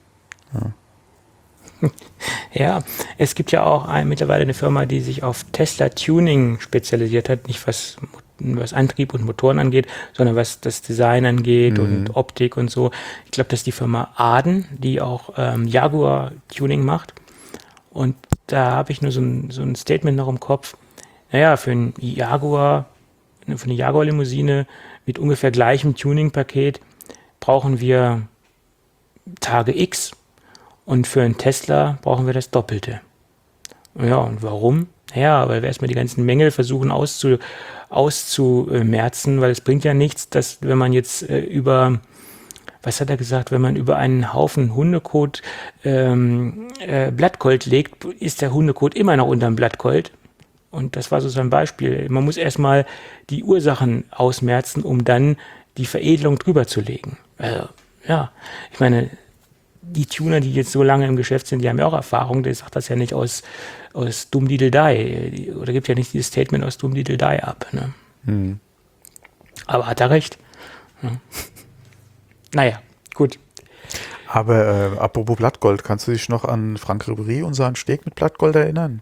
Ja, es gibt ja auch mittlerweile eine Firma, die sich auf Tesla Tuning spezialisiert hat, nicht was Antrieb und Motoren angeht, sondern was das Design angeht und Optik und so. Ich glaube, das ist die Firma Arden, die auch Jaguar Tuning macht. Und da habe ich nur so ein Statement noch im Kopf. Naja, für eine Jaguar-Limousine mit ungefähr gleichem Tuning-Paket brauchen wir Tage X und für einen Tesla brauchen wir das Doppelte. Ja, und warum? Ja, weil wir erstmal die ganzen Mängel versuchen auszumerzen, weil es bringt ja nichts, dass wenn man jetzt was hat er gesagt, wenn man über einen Haufen Hundekot Blattgold legt, ist der Hundekot immer noch unterm Blattgold. Und das war so sein Beispiel. Man muss erstmal die Ursachen ausmerzen, um dann die Veredelung drüber zu legen. Also, ja, ich meine, die Tuner, die jetzt so lange im Geschäft sind, die haben ja auch Erfahrung, der sagt das ja nicht aus Dumm-Didel-Dai, oder gibt ja nicht dieses Statement aus Dumm-Didel-Dai ab. Ne? Aber hat er recht. Ja. Naja, gut. Aber apropos Blattgold, kannst du dich noch an Frank Ribery, unseren Steak mit Blattgold, erinnern?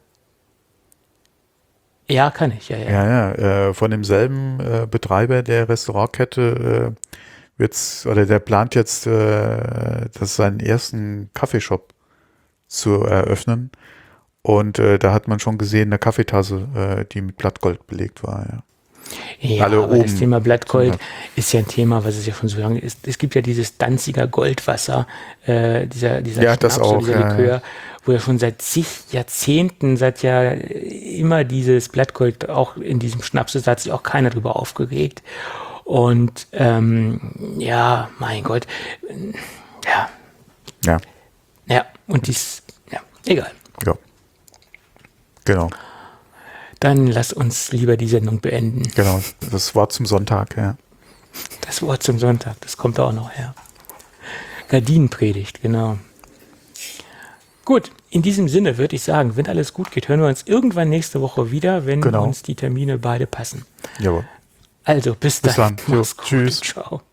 Ja, kann ich, ja. Von demselben Betreiber der Restaurantkette der plant jetzt, seinen ersten Kaffeeshop zu eröffnen. Und da hat man schon gesehen, eine Kaffeetasse, die mit Blattgold belegt war, ja. Ja, aber das Thema Blattgold ist ja ein Thema, was es ja schon so lange ist. Es gibt ja dieses Danziger Goldwasser, dieser Schnaps oder dieser Likör, wo ja schon seit zig Jahrzehnten, seit ja immer dieses Blattgold auch in diesem Schnaps ist, da hat sich auch keiner drüber aufgeregt. Und ja, mein Gott, ja, und egal. Ja, genau. Dann lass uns lieber die Sendung beenden. Genau, das Wort zum Sonntag, ja. Das Wort zum Sonntag, das kommt auch noch her. Gardinenpredigt, genau. Gut, in diesem Sinne würde ich sagen, wenn alles gut geht, hören wir uns irgendwann nächste Woche wieder, wenn uns die Termine beide passen. Jawohl. Also, bis dann. Mach's gut. Tschüss. Ciao.